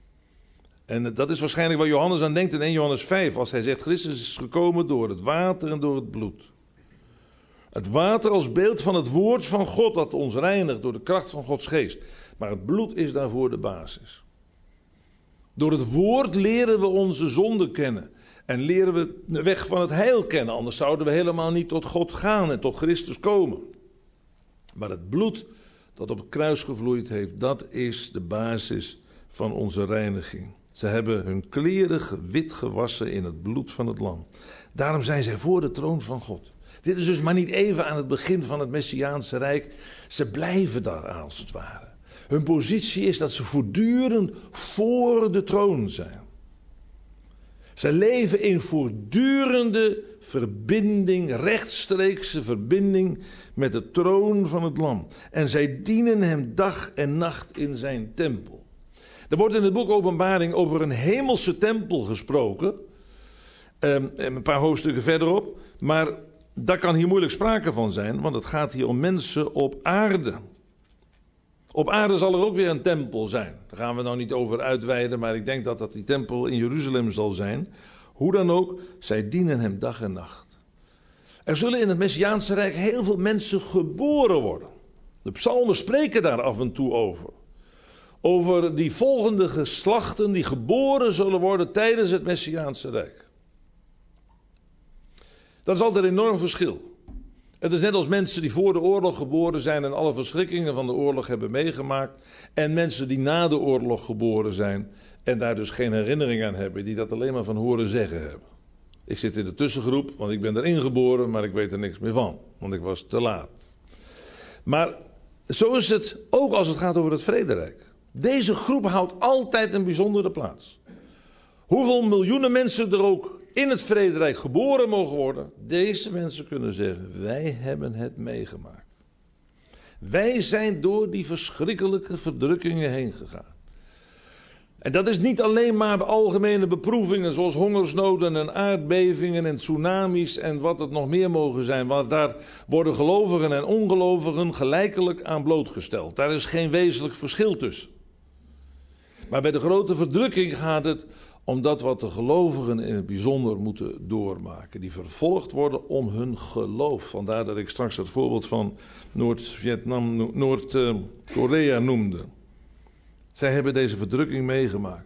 En dat is waarschijnlijk waar Johannes aan denkt in eerste Johannes vijf, als hij zegt Christus is gekomen door het water en door het bloed. Het water als beeld van het woord van God dat ons reinigt door de kracht van Gods geest. Maar het bloed is daarvoor de basis. Door het woord leren we onze zonde kennen. En leren we de weg van het heil kennen. Anders zouden we helemaal niet tot God gaan en tot Christus komen. Maar het bloed dat op het kruis gevloeid heeft, dat is de basis van onze reiniging. Ze hebben hun kleren wit gewassen in het bloed van het lam. Daarom zijn zij voor de troon van God. Dit is dus maar niet even aan het begin van het Messiaanse Rijk. Ze blijven daar als het ware. Hun positie is dat ze voortdurend voor de troon zijn. Ze leven in voortdurende verbinding, rechtstreekse verbinding met de troon van het Lam. En zij dienen hem dag en nacht in zijn tempel. Er wordt in het boek Openbaring over een hemelse tempel gesproken. Um, een paar hoofdstukken verderop. Maar daar kan hier moeilijk sprake van zijn, want het gaat hier om mensen op aarde. Op aarde zal er ook weer een tempel zijn. Daar gaan we nou niet over uitweiden, maar ik denk dat dat die tempel in Jeruzalem zal zijn. Hoe dan ook, zij dienen hem dag en nacht. Er zullen in het Messiaanse Rijk heel veel mensen geboren worden. De psalmen spreken daar af en toe over. Over die volgende geslachten die geboren zullen worden tijdens het Messiaanse Rijk. Dat is altijd een enorm verschil. Het is net als mensen die voor de oorlog geboren zijn en alle verschrikkingen van de oorlog hebben meegemaakt. En mensen die na de oorlog geboren zijn en daar dus geen herinnering aan hebben. Die dat alleen maar van horen zeggen hebben. Ik zit in de tussengroep, want ik ben erin geboren, maar ik weet er niks meer van. Want ik was te laat. Maar zo is het ook als het gaat over het vrederijk. Deze groep houdt altijd een bijzondere plaats. Hoeveel miljoenen mensen er ook in het vrederijk geboren mogen worden. Deze mensen kunnen zeggen, wij hebben het meegemaakt. Wij zijn door die verschrikkelijke verdrukkingen heen gegaan. En dat is niet alleen maar algemene beproevingen zoals hongersnoden en aardbevingen en tsunamis en wat het nog meer mogen zijn. Want daar worden gelovigen en ongelovigen gelijkelijk aan blootgesteld. Daar is geen wezenlijk verschil tussen. Maar bij de grote verdrukking gaat het om dat wat de gelovigen in het bijzonder moeten doormaken. Die vervolgd worden om hun geloof. Vandaar dat ik straks het voorbeeld van Noord-Vietnam, Noord-Korea noemde. Zij hebben deze verdrukking meegemaakt.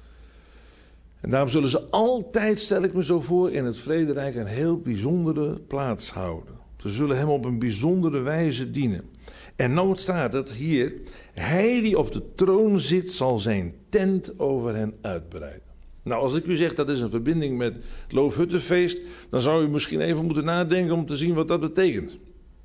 En daarom zullen ze altijd, stel ik me zo voor, in het vrederijk een heel bijzondere plaats houden. Ze zullen hem op een bijzondere wijze dienen. En nou staat het hier, hij die op de troon zit zal zijn tent over hen uitbreiden. Nou, als ik u zeg dat is een verbinding met het Loofhuttenfeest, dan zou u misschien even moeten nadenken om te zien wat dat betekent.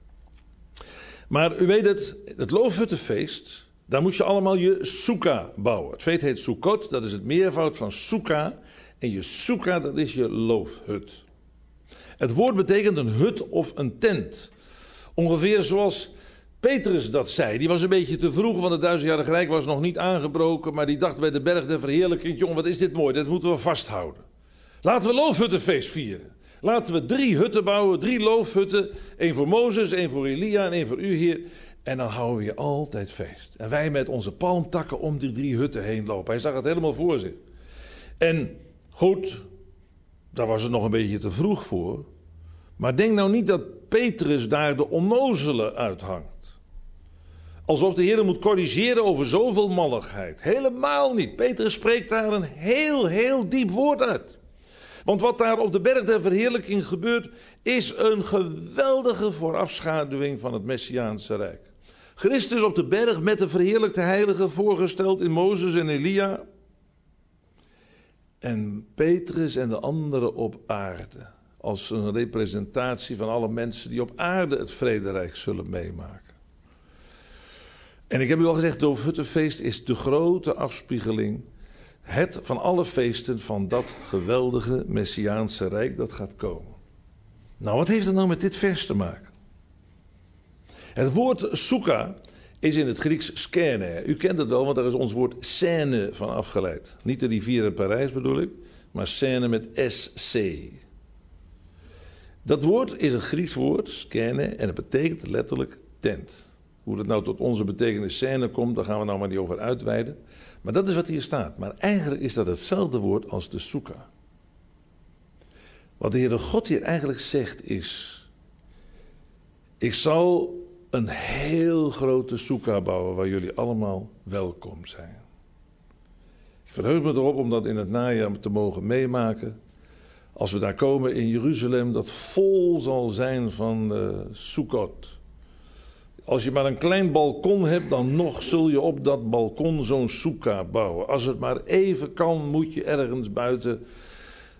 Maar u weet het, het Loofhuttenfeest, daar moet je allemaal je soeka bouwen. Het feest heet Sukkot, dat is het meervoud van soeka. En je soeka, dat is je loofhut. Het woord betekent een hut of een tent. Ongeveer zoals Petrus dat zei. Die was een beetje te vroeg, want het duizendjarig rijk was nog niet aangebroken. Maar die dacht bij de berg der verheerlijking, jongen, wat is dit mooi, dat moeten we vasthouden. Laten we loofhuttenfeest vieren. Laten we drie hutten bouwen, drie loofhutten. Eén voor Mozes, één voor Elia en één voor u, Heer. En dan houden we hier altijd feest. En wij met onze palmtakken om die drie hutten heen lopen. Hij zag het helemaal voor zich. En goed, daar was het nog een beetje te vroeg voor. Maar denk nou niet dat Petrus daar de onnozele uithangt. Alsof de Heer moet corrigeren over zoveel malligheid. Helemaal niet. Petrus spreekt daar een heel, heel diep woord uit. Want wat daar op de berg der verheerlijking gebeurt, is een geweldige voorafschaduwing van het Messiaanse Rijk. Christus op de berg met de verheerlijkte heiligen voorgesteld in Mozes en Elia. En Petrus en de anderen op aarde. Als een representatie van alle mensen die op aarde het vrederijk zullen meemaken. En ik heb u al gezegd, het Loofhuttenfeest is de grote afspiegeling. Het van alle feesten van dat geweldige Messiaanse Rijk dat gaat komen. Nou, wat heeft dat nou met dit vers te maken? Het woord soeka is in het Grieks skene. U kent het wel, want daar is ons woord scène van afgeleid. Niet de rivier in Parijs bedoel ik, maar scène met S C. Dat woord is een Grieks woord, skene, en het betekent letterlijk tent. Hoe dat nou tot onze betekenis scène komt, daar gaan we nou maar niet over uitweiden. Maar dat is wat hier staat. Maar eigenlijk is dat hetzelfde woord als de soeka. Wat de Heere God hier eigenlijk zegt is: ik zal een heel grote soeka bouwen waar jullie allemaal welkom zijn. Ik verheug me erop om dat in het najaar te mogen meemaken. Als we daar komen in Jeruzalem, dat vol zal zijn van uh, Sukkot. Als je maar een klein balkon hebt, dan nog zul je op dat balkon zo'n soeka bouwen. Als het maar even kan, moet je ergens buiten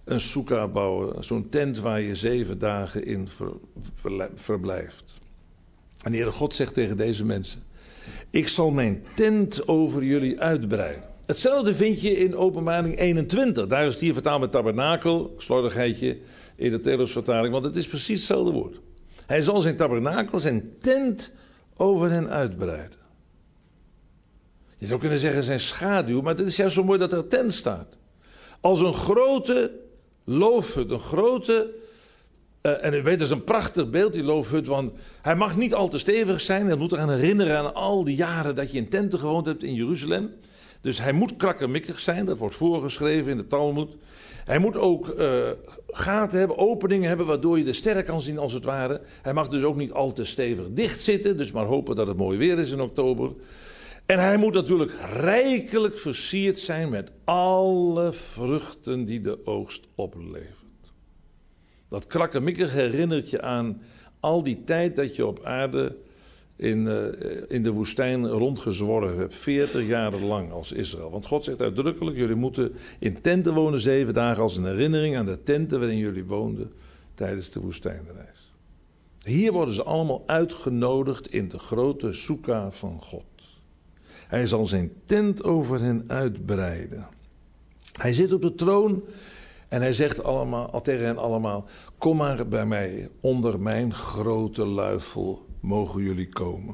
een soeka bouwen, zo'n tent waar je zeven dagen in ver, ver, verblijft. En de Heere God zegt tegen deze mensen: ik zal mijn tent over jullie uitbreiden. Hetzelfde vind je in Openbaring eenentwintig. Daar is het hier vertaald met tabernakel, slordigheidje in de Telos-vertaling, want het is precies hetzelfde woord. Hij zal zijn tabernakel, zijn tent over hen uitbreiden. Je zou kunnen zeggen zijn schaduw, maar het is juist zo mooi dat er tent staat. Als een grote loofhut, een grote... Uh, en u weet, dat is een prachtig beeld, die loofhut, want hij mag niet al te stevig zijn. Hij moet eraan herinneren aan al die jaren dat je in tenten gewoond hebt in Jeruzalem. Dus hij moet krakkemikkig zijn, dat wordt voorgeschreven in de Talmud. Hij moet ook uh, gaten hebben, openingen hebben, waardoor je de sterren kan zien als het ware. Hij mag dus ook niet al te stevig dicht zitten, dus maar hopen dat het mooi weer is in oktober. En hij moet natuurlijk rijkelijk versierd zijn met alle vruchten die de oogst oplevert. Dat krakkemikkig herinnert je aan al die tijd dat je op aarde in, uh, in de woestijn rondgezworven hebt. veertig jaren lang als Israël. Want God zegt uitdrukkelijk, jullie moeten in tenten wonen zeven dagen als een herinnering aan de tenten waarin jullie woonden tijdens de woestijnreis. Hier worden ze allemaal uitgenodigd in de grote soeka van God. Hij zal zijn tent over hen uitbreiden. Hij zit op de troon en hij zegt allemaal, al tegen hen allemaal: kom maar bij mij, onder mijn grote luifel mogen jullie komen.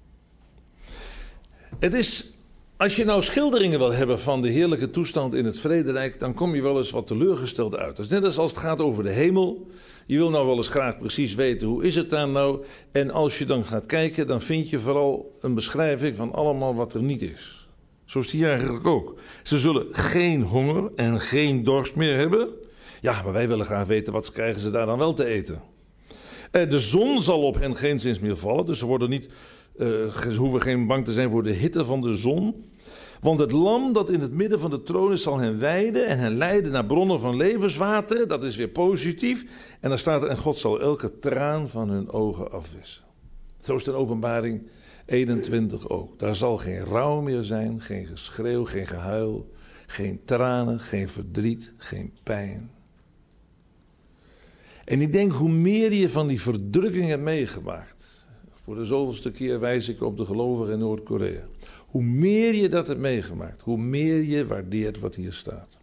Het is, als je nou schilderingen wil hebben van de heerlijke toestand in het vrederijk, dan kom je wel eens wat teleurgesteld uit. Dat is net als als het gaat over de hemel. Je wil nou wel eens graag precies weten, hoe is het daar nou? En als je dan gaat kijken, dan vind je vooral een beschrijving van allemaal wat er niet is. Zo is het hier eigenlijk ook. Ze zullen geen honger en geen dorst meer hebben. Ja, maar wij willen graag weten, wat krijgen ze daar dan wel te eten? De zon zal op hen geenszins meer vallen, dus ze, worden niet, uh, ze hoeven geen bang te zijn voor de hitte van de zon. Want het lam dat in het midden van de troon is, zal hen weiden en hen leiden naar bronnen van levenswater. Dat is weer positief. En dan staat er: en God zal elke traan van hun ogen afwissen. Zo is het in Openbaring eenentwintig ook. Daar zal geen rouw meer zijn, geen geschreeuw, geen gehuil, geen tranen, geen verdriet, geen pijn. En ik denk, hoe meer je van die verdrukking hebt meegemaakt, voor de zoveelste keer wijs ik op de gelovigen in Noord-Korea. Hoe meer je dat hebt meegemaakt, hoe meer je waardeert wat hier staat.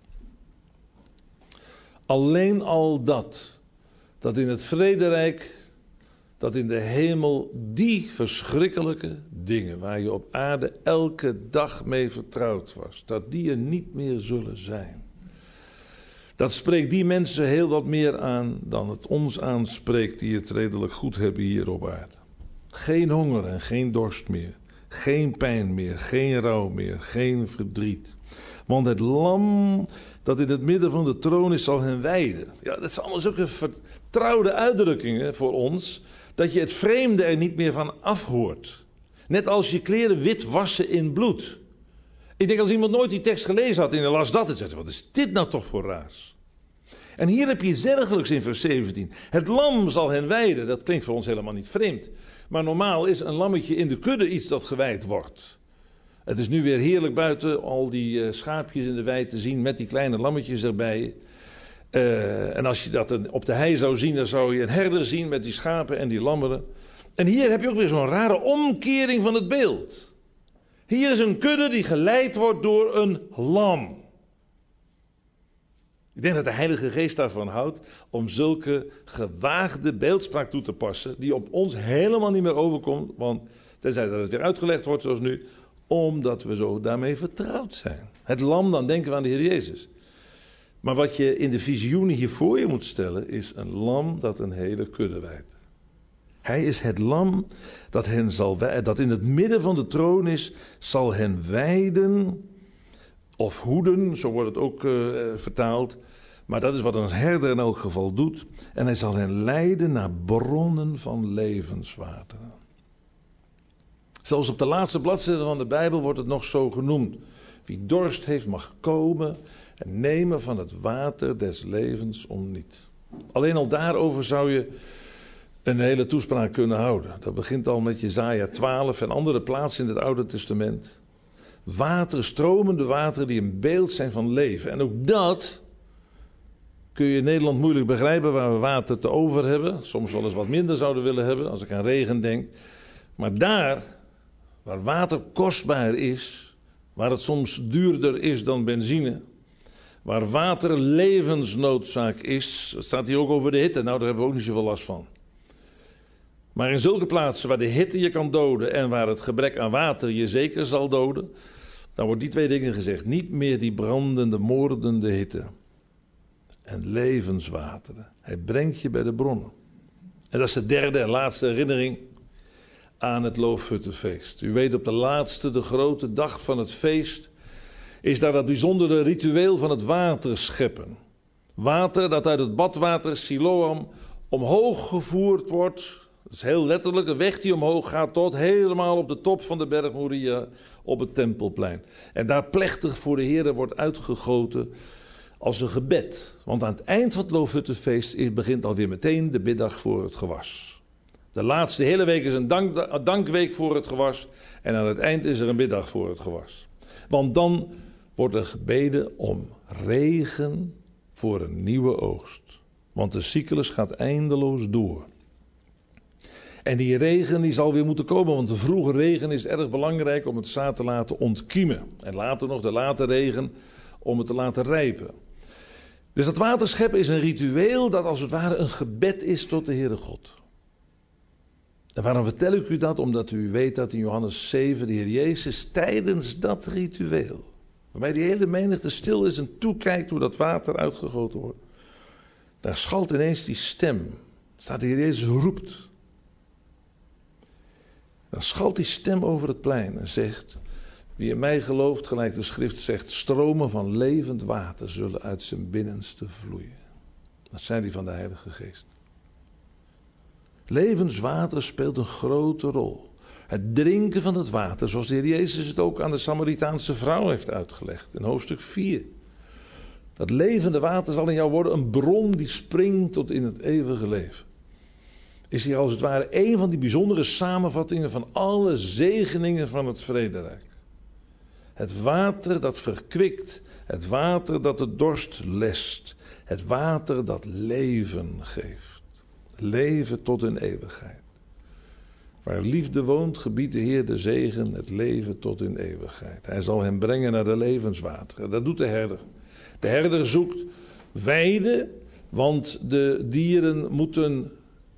Alleen al dat, dat in het vrederijk, dat in de hemel die verschrikkelijke dingen waar je op aarde elke dag mee vertrouwd was, dat die er niet meer zullen zijn. Dat spreekt die mensen heel wat meer aan dan het ons aanspreekt die het redelijk goed hebben hier op aarde. Geen honger en geen dorst meer. Geen pijn meer, geen rouw meer, geen verdriet. Want het lam dat in het midden van de troon is, zal hen weiden. Ja, dat zijn allemaal zulke vertrouwde uitdrukkingen voor ons, dat je het vreemde er niet meer van afhoort. Net als je kleren wit wassen in bloed. Ik denk, als iemand nooit die tekst gelezen had en hij las dat, en zei: wat is dit nou toch voor raars? En hier heb je iets dergelijks in vers zeventien. Het lam zal hen weiden. Dat klinkt voor ons helemaal niet vreemd. Maar normaal is een lammetje in de kudde iets dat geweid wordt. Het is nu weer heerlijk buiten al die uh, schaapjes in de wei te zien met die kleine lammetjes erbij. Uh, en als je dat op de hei zou zien, dan zou je een herder zien met die schapen en die lammeren. En hier heb je ook weer zo'n rare omkering van het beeld. Hier is een kudde die geleid wordt door een lam. Ik denk dat de Heilige Geest daarvan houdt om zulke gewaagde beeldspraak toe te passen, die op ons helemaal niet meer overkomt, want tenzij dat het weer uitgelegd wordt zoals nu, omdat we zo daarmee vertrouwd zijn. Het lam, dan denken we aan de Heer Jezus. Maar wat je in de visioenen hier voor je moet stellen, is een lam dat een hele kudde weidt. Hij is het lam dat, hen zal wij- dat in het midden van de troon is, zal hen weiden of hoeden, zo wordt het ook uh, vertaald. Maar dat is wat een herder in elk geval doet. En hij zal hen leiden naar bronnen van levenswater. Zelfs op de laatste bladzijde van de Bijbel wordt het nog zo genoemd. Wie dorst heeft mag komen en nemen van het water des levens om niet. Alleen al daarover zou je een hele toespraak kunnen houden. Dat begint al met Jesaja twaalf en andere plaatsen in het Oude Testament. Water, stromende water die een beeld zijn van leven. En ook dat kun je in Nederland moeilijk begrijpen waar we water te over hebben. Soms wel eens wat minder zouden willen hebben, als ik aan regen denk. Maar daar, waar water kostbaar is, waar het soms duurder is dan benzine, waar water levensnoodzaak is, staat hier ook over de hitte. Nou, daar hebben we ook niet zoveel last van. Maar in zulke plaatsen waar de hitte je kan doden en waar het gebrek aan water je zeker zal doden, dan wordt die twee dingen gezegd. Niet meer die brandende, moordende hitte. En levenswateren. Hij brengt je bij de bronnen. En dat is de derde en laatste herinnering aan het Loofhuttenfeest. U weet, op de laatste, de grote dag van het feest, is daar dat bijzondere ritueel van het water scheppen. Water dat uit het badwater Siloam omhoog gevoerd wordt. Dat is heel letterlijk een weg die omhoog gaat tot helemaal op de top van de berg Moria op het Tempelplein. En daar plechtig voor de Heer wordt uitgegoten als een gebed. Want aan het eind van het Loofhuttenfeest begint alweer meteen de biddag voor het gewas. De laatste hele week is een dank, dankweek voor het gewas. En aan het eind is er een biddag voor het gewas. Want dan wordt er gebeden om regen voor een nieuwe oogst. Want de cyclus gaat eindeloos door. En die regen die zal weer moeten komen, want de vroege regen is erg belangrijk om het zaad te laten ontkiemen. En later nog de late regen om het te laten rijpen. Dus dat waterscheppen is een ritueel dat als het ware een gebed is tot de Heere God. En waarom vertel ik u dat? Omdat u weet dat in Johannes zeven de Heer Jezus tijdens dat ritueel, waarbij die hele menigte stil is en toekijkt hoe dat water uitgegoten wordt, daar schalt ineens die stem. Staat de Heer Jezus roept. Dan schalt die stem over het plein en zegt: wie in mij gelooft, gelijk de schrift zegt, stromen van levend water zullen uit zijn binnenste vloeien. Dat zijn die van de Heilige Geest. Levenswater speelt een grote rol. Het drinken van het water, zoals de Heer Jezus het ook aan de Samaritaanse vrouw heeft uitgelegd in hoofdstuk vier. Dat levende water zal in jou worden een bron die springt tot in het eeuwige leven. Is hier als het ware een van die bijzondere samenvattingen van alle zegeningen van het vrederijk. Het water dat verkwikt, het water dat de dorst lest, het water dat leven geeft. Leven tot in eeuwigheid. Waar liefde woont, gebiedt de Heer de zegen, het leven tot in eeuwigheid. Hij zal hem brengen naar de levenswateren. Dat doet de herder. De herder zoekt weide, want de dieren moeten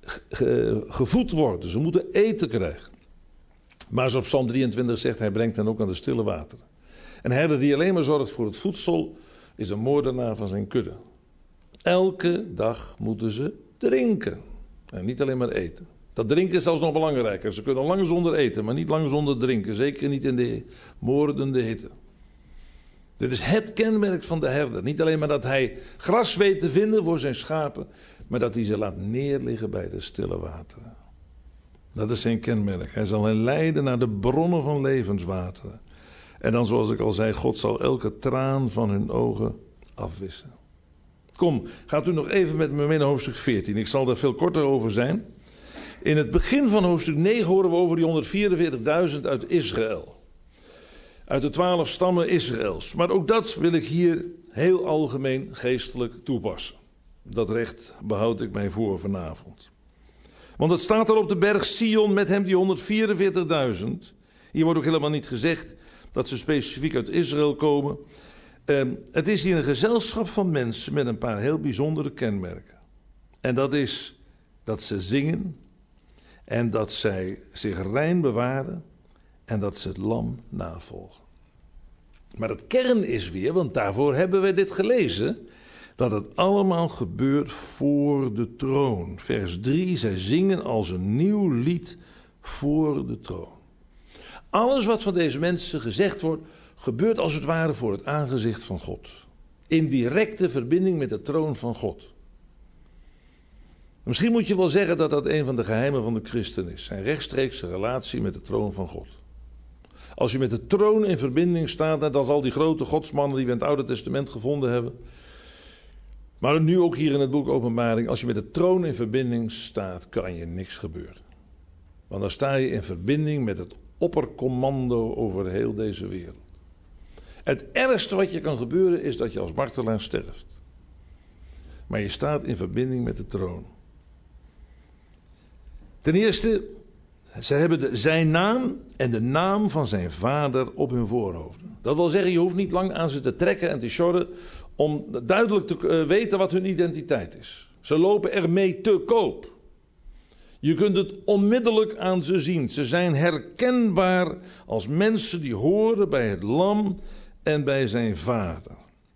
ge- gevoed worden. Ze moeten eten krijgen. Maar zoals Psalm drieëntwintig zegt, hij brengt hen ook aan de stille wateren. Een herder die alleen maar zorgt voor het voedsel, is een moordenaar van zijn kudde. Elke dag moeten ze drinken. En niet alleen maar eten. Dat drinken is zelfs nog belangrijker. Ze kunnen lang zonder eten, maar niet lang zonder drinken. Zeker niet in de moordende hitte. Dit is het kenmerk van de herder. Niet alleen maar dat hij gras weet te vinden voor zijn schapen, maar dat hij ze laat neerliggen bij de stille wateren. Dat is zijn kenmerk. Hij zal hen leiden naar de bronnen van levenswateren. En dan, zoals ik al zei, God zal elke traan van hun ogen afwissen. Kom, gaat u nog even met me mee naar hoofdstuk veertien. Ik zal daar veel korter over zijn. In het begin van hoofdstuk negen horen we over die honderdvierenveertigduizend uit Israël. Uit de twaalf stammen Israëls. Maar ook dat wil ik hier heel algemeen geestelijk toepassen. Dat recht behoud ik mij voor vanavond. Want het staat er op de berg Sion met hem die honderdvierenveertigduizend. Hier wordt ook helemaal niet gezegd dat ze specifiek uit Israël komen. Uh, het is hier een gezelschap van mensen met een paar heel bijzondere kenmerken. En dat is dat ze zingen en dat zij zich rein bewaren en dat ze het lam navolgen. Maar het kern is weer, want daarvoor hebben we dit gelezen, dat het allemaal gebeurt voor de troon. Vers drie, zij zingen als een nieuw lied voor de troon. Alles wat van deze mensen gezegd wordt, gebeurt als het ware voor het aangezicht van God. In directe verbinding met de troon van God. Misschien moet je wel zeggen dat dat een van de geheimen van de christen is. Zijn rechtstreekse relatie met de troon van God. Als je met de troon in verbinding staat, net als al die grote godsmannen die we in het Oude Testament gevonden hebben. Maar nu ook hier in het boek Openbaring. Als je met de troon in verbinding staat, kan je niks gebeuren. Want dan sta je in verbinding met het oppercommando over heel deze wereld. Het ergste wat je kan gebeuren is dat je als martelaar sterft. maar je staat in verbinding met de troon. Ten eerste, ze hebben de, zijn naam en de naam van zijn vader op hun voorhoofden. Dat wil zeggen, je hoeft niet lang aan ze te trekken en te sjorren om duidelijk te uh, weten wat hun identiteit is. Ze lopen ermee te koop. Je kunt het onmiddellijk aan ze zien. Ze zijn herkenbaar als mensen die horen bij het lam en bij zijn vader.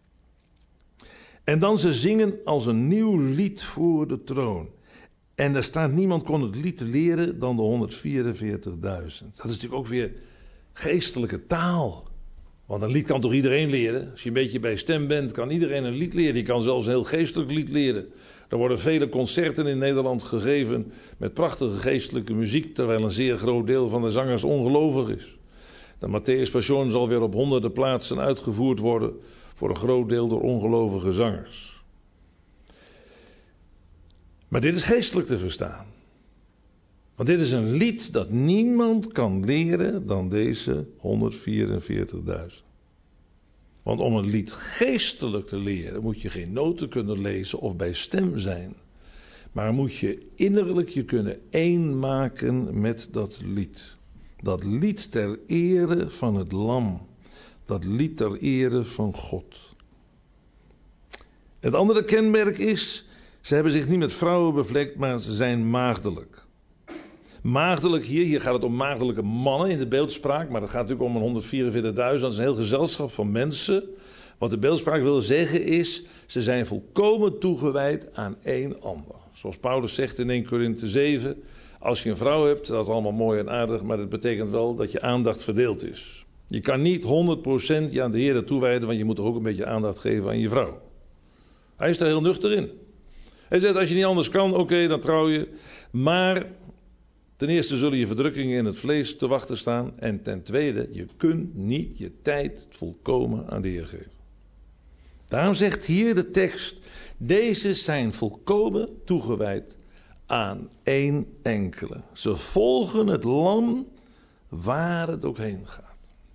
En dan ze zingen als een nieuw lied voor de troon. En daar staat, niemand kon het lied leren dan de honderdvierenveertigduizend. Dat is natuurlijk ook weer geestelijke taal. Want een lied kan toch iedereen leren? Als je een beetje bij stem bent, kan iedereen een lied leren. Je kan zelfs een heel geestelijk lied leren. Er worden vele concerten in Nederland gegeven met prachtige geestelijke muziek, terwijl een zeer groot deel van de zangers ongelovig is. De Matthäus Passion zal weer op honderden plaatsen uitgevoerd worden, voor een groot deel door ongelovige zangers. Maar dit is geestelijk te verstaan. Want dit is een lied dat niemand kan leren dan deze honderdvierenveertigduizend. Want om een lied geestelijk te leren moet je geen noten kunnen lezen of bij stem zijn. Maar moet je innerlijk je kunnen één maken met dat lied. Dat lied ter ere van het lam. Dat lied ter ere van God. Het andere kenmerk is, ze hebben zich niet met vrouwen bevlekt, maar ze zijn maagdelijk. Maagdelijk hier, hier gaat het om maagdelijke mannen in de beeldspraak, maar dat gaat natuurlijk om een honderdvierenveertigduizend, dat is een heel gezelschap van mensen. Wat de beeldspraak wil zeggen is, ze zijn volkomen toegewijd aan één ander. Zoals Paulus zegt in eerste Korinthe zeven, als je een vrouw hebt, dat is allemaal mooi en aardig, maar dat betekent wel dat je aandacht verdeeld is. Je kan niet honderd procent je aan de Heer toewijden, want je moet toch ook een beetje aandacht geven aan je vrouw. Hij is daar heel nuchter in. Hij zegt, als je niet anders kan, oké, okay, dan trouw je. Maar ten eerste zullen je verdrukkingen in het vlees te wachten staan. En ten tweede, je kunt niet je tijd volkomen aan de Heer geven. Daarom zegt hier de tekst, deze zijn volkomen toegewijd aan één enkele. Ze volgen het lam waar het ook heen gaat.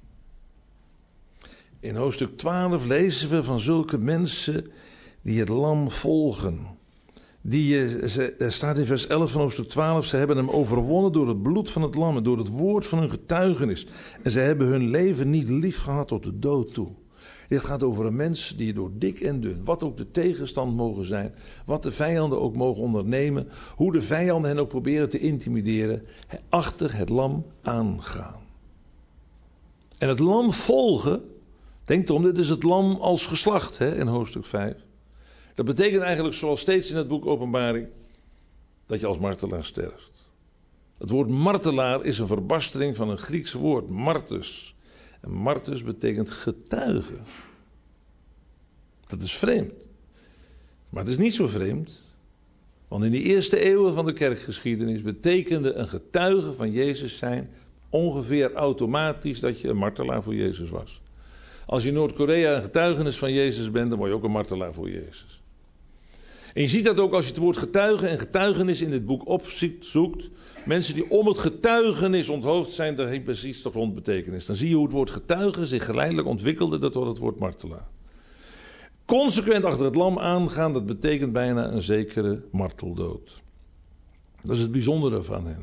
In hoofdstuk twaalf lezen we van zulke mensen die het lam volgen. Die, er staat in vers elf van hoofdstuk twaalf, ze hebben hem overwonnen door het bloed van het lam en door het woord van hun getuigenis. En ze hebben hun leven niet lief gehad tot de dood toe. Dit gaat over een mens die door dik en dun, wat ook de tegenstand mogen zijn, wat de vijanden ook mogen ondernemen, hoe de vijanden hen ook proberen te intimideren, achter het lam aangaan. En het lam volgen, denk erom, dit is het lam als geslacht, hè, in hoofdstuk vijf. Dat betekent eigenlijk, zoals steeds in het boek Openbaring, dat je als martelaar sterft. Het woord martelaar is een verbastering van een Grieks woord, martus. En martus betekent getuige. Dat is vreemd. Maar het is niet zo vreemd. Want in de eerste eeuwen van de kerkgeschiedenis betekende een getuige van Jezus zijn ongeveer automatisch dat je een martelaar voor Jezus was. Als je in Noord-Korea een getuigenis van Jezus bent, dan word je ook een martelaar voor Jezus. En je ziet dat ook als je het woord getuige en getuigenis in dit boek opzoekt. Mensen die om het getuigenis onthoofd zijn, daar heeft precies de grondbetekenis. Dan zie je hoe het woord getuige zich geleidelijk ontwikkelde tot het woord martelaar. Consequent achter het lam aangaan, dat betekent bijna een zekere marteldood. Dat is het bijzondere van hen.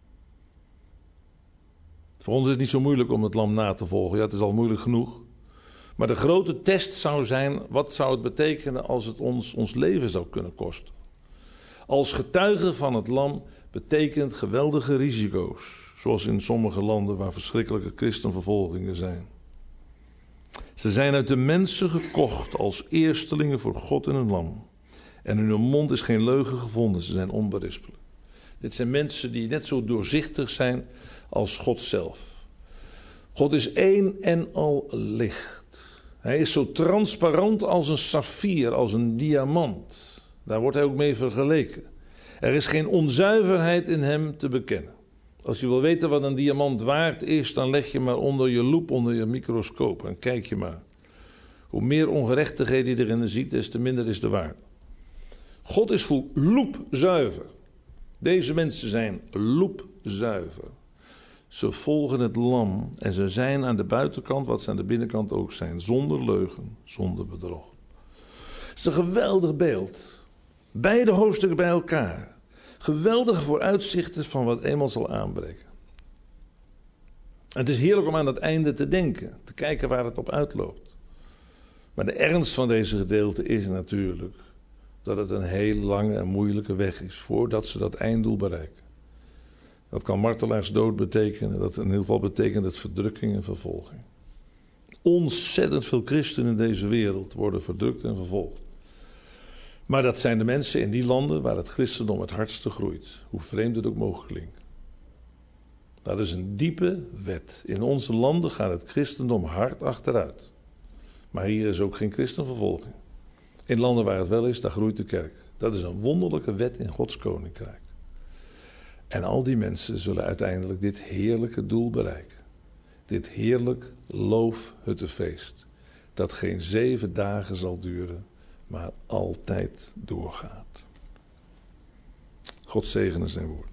Voor ons is het niet zo moeilijk om het lam na te volgen. Ja, het is al moeilijk genoeg. Maar de grote test zou zijn, wat zou het betekenen als het ons ons leven zou kunnen kosten? Als getuige van het lam betekent geweldige risico's. Zoals in sommige landen waar verschrikkelijke christenvervolgingen zijn. Ze zijn uit de mensen gekocht als eerstelingen voor God en hun lam. En in hun mond is geen leugen gevonden, ze zijn onberispelijk. Dit zijn mensen die net zo doorzichtig zijn als God zelf. God is één en al licht. Hij is zo transparant als een saffier, als een diamant. Daar wordt hij ook mee vergeleken. Er is geen onzuiverheid in hem te bekennen. Als je wil weten wat een diamant waard is, dan leg je maar onder je loep, onder je microscoop en kijk je maar. Hoe meer ongerechtigheden je erin ziet, des te minder is de waarde. God is vol loepzuiver. Deze mensen zijn loepzuiver. Ze volgen het lam en ze zijn aan de buitenkant wat ze aan de binnenkant ook zijn. Zonder leugen, zonder bedrog. Het is een geweldig beeld. Beide hoofdstukken bij elkaar. Geweldige vooruitzichten van wat eenmaal zal aanbreken. En het is heerlijk om aan het einde te denken. Te kijken waar het op uitloopt. Maar de ernst van deze gedeelte is natuurlijk dat het een heel lange en moeilijke weg is voordat ze dat einddoel bereiken. Dat kan martelaarsdood betekenen. Dat in ieder geval betekent het verdrukking en vervolging. Ontzettend veel christenen in deze wereld worden verdrukt en vervolgd. Maar dat zijn de mensen in die landen waar het christendom het hardste groeit. Hoe vreemd het ook mogen klinken. Dat is een diepe wet. In onze landen gaat het christendom hard achteruit. Maar hier is ook geen christenvervolging. In landen waar het wel is, daar groeit de kerk. Dat is een wonderlijke wet in Gods koninkrijk. En al die mensen zullen uiteindelijk dit heerlijke doel bereiken. Dit heerlijk loofhuttenfeest. Dat geen zeven dagen zal duren, maar altijd doorgaat. God zegene zijn woord.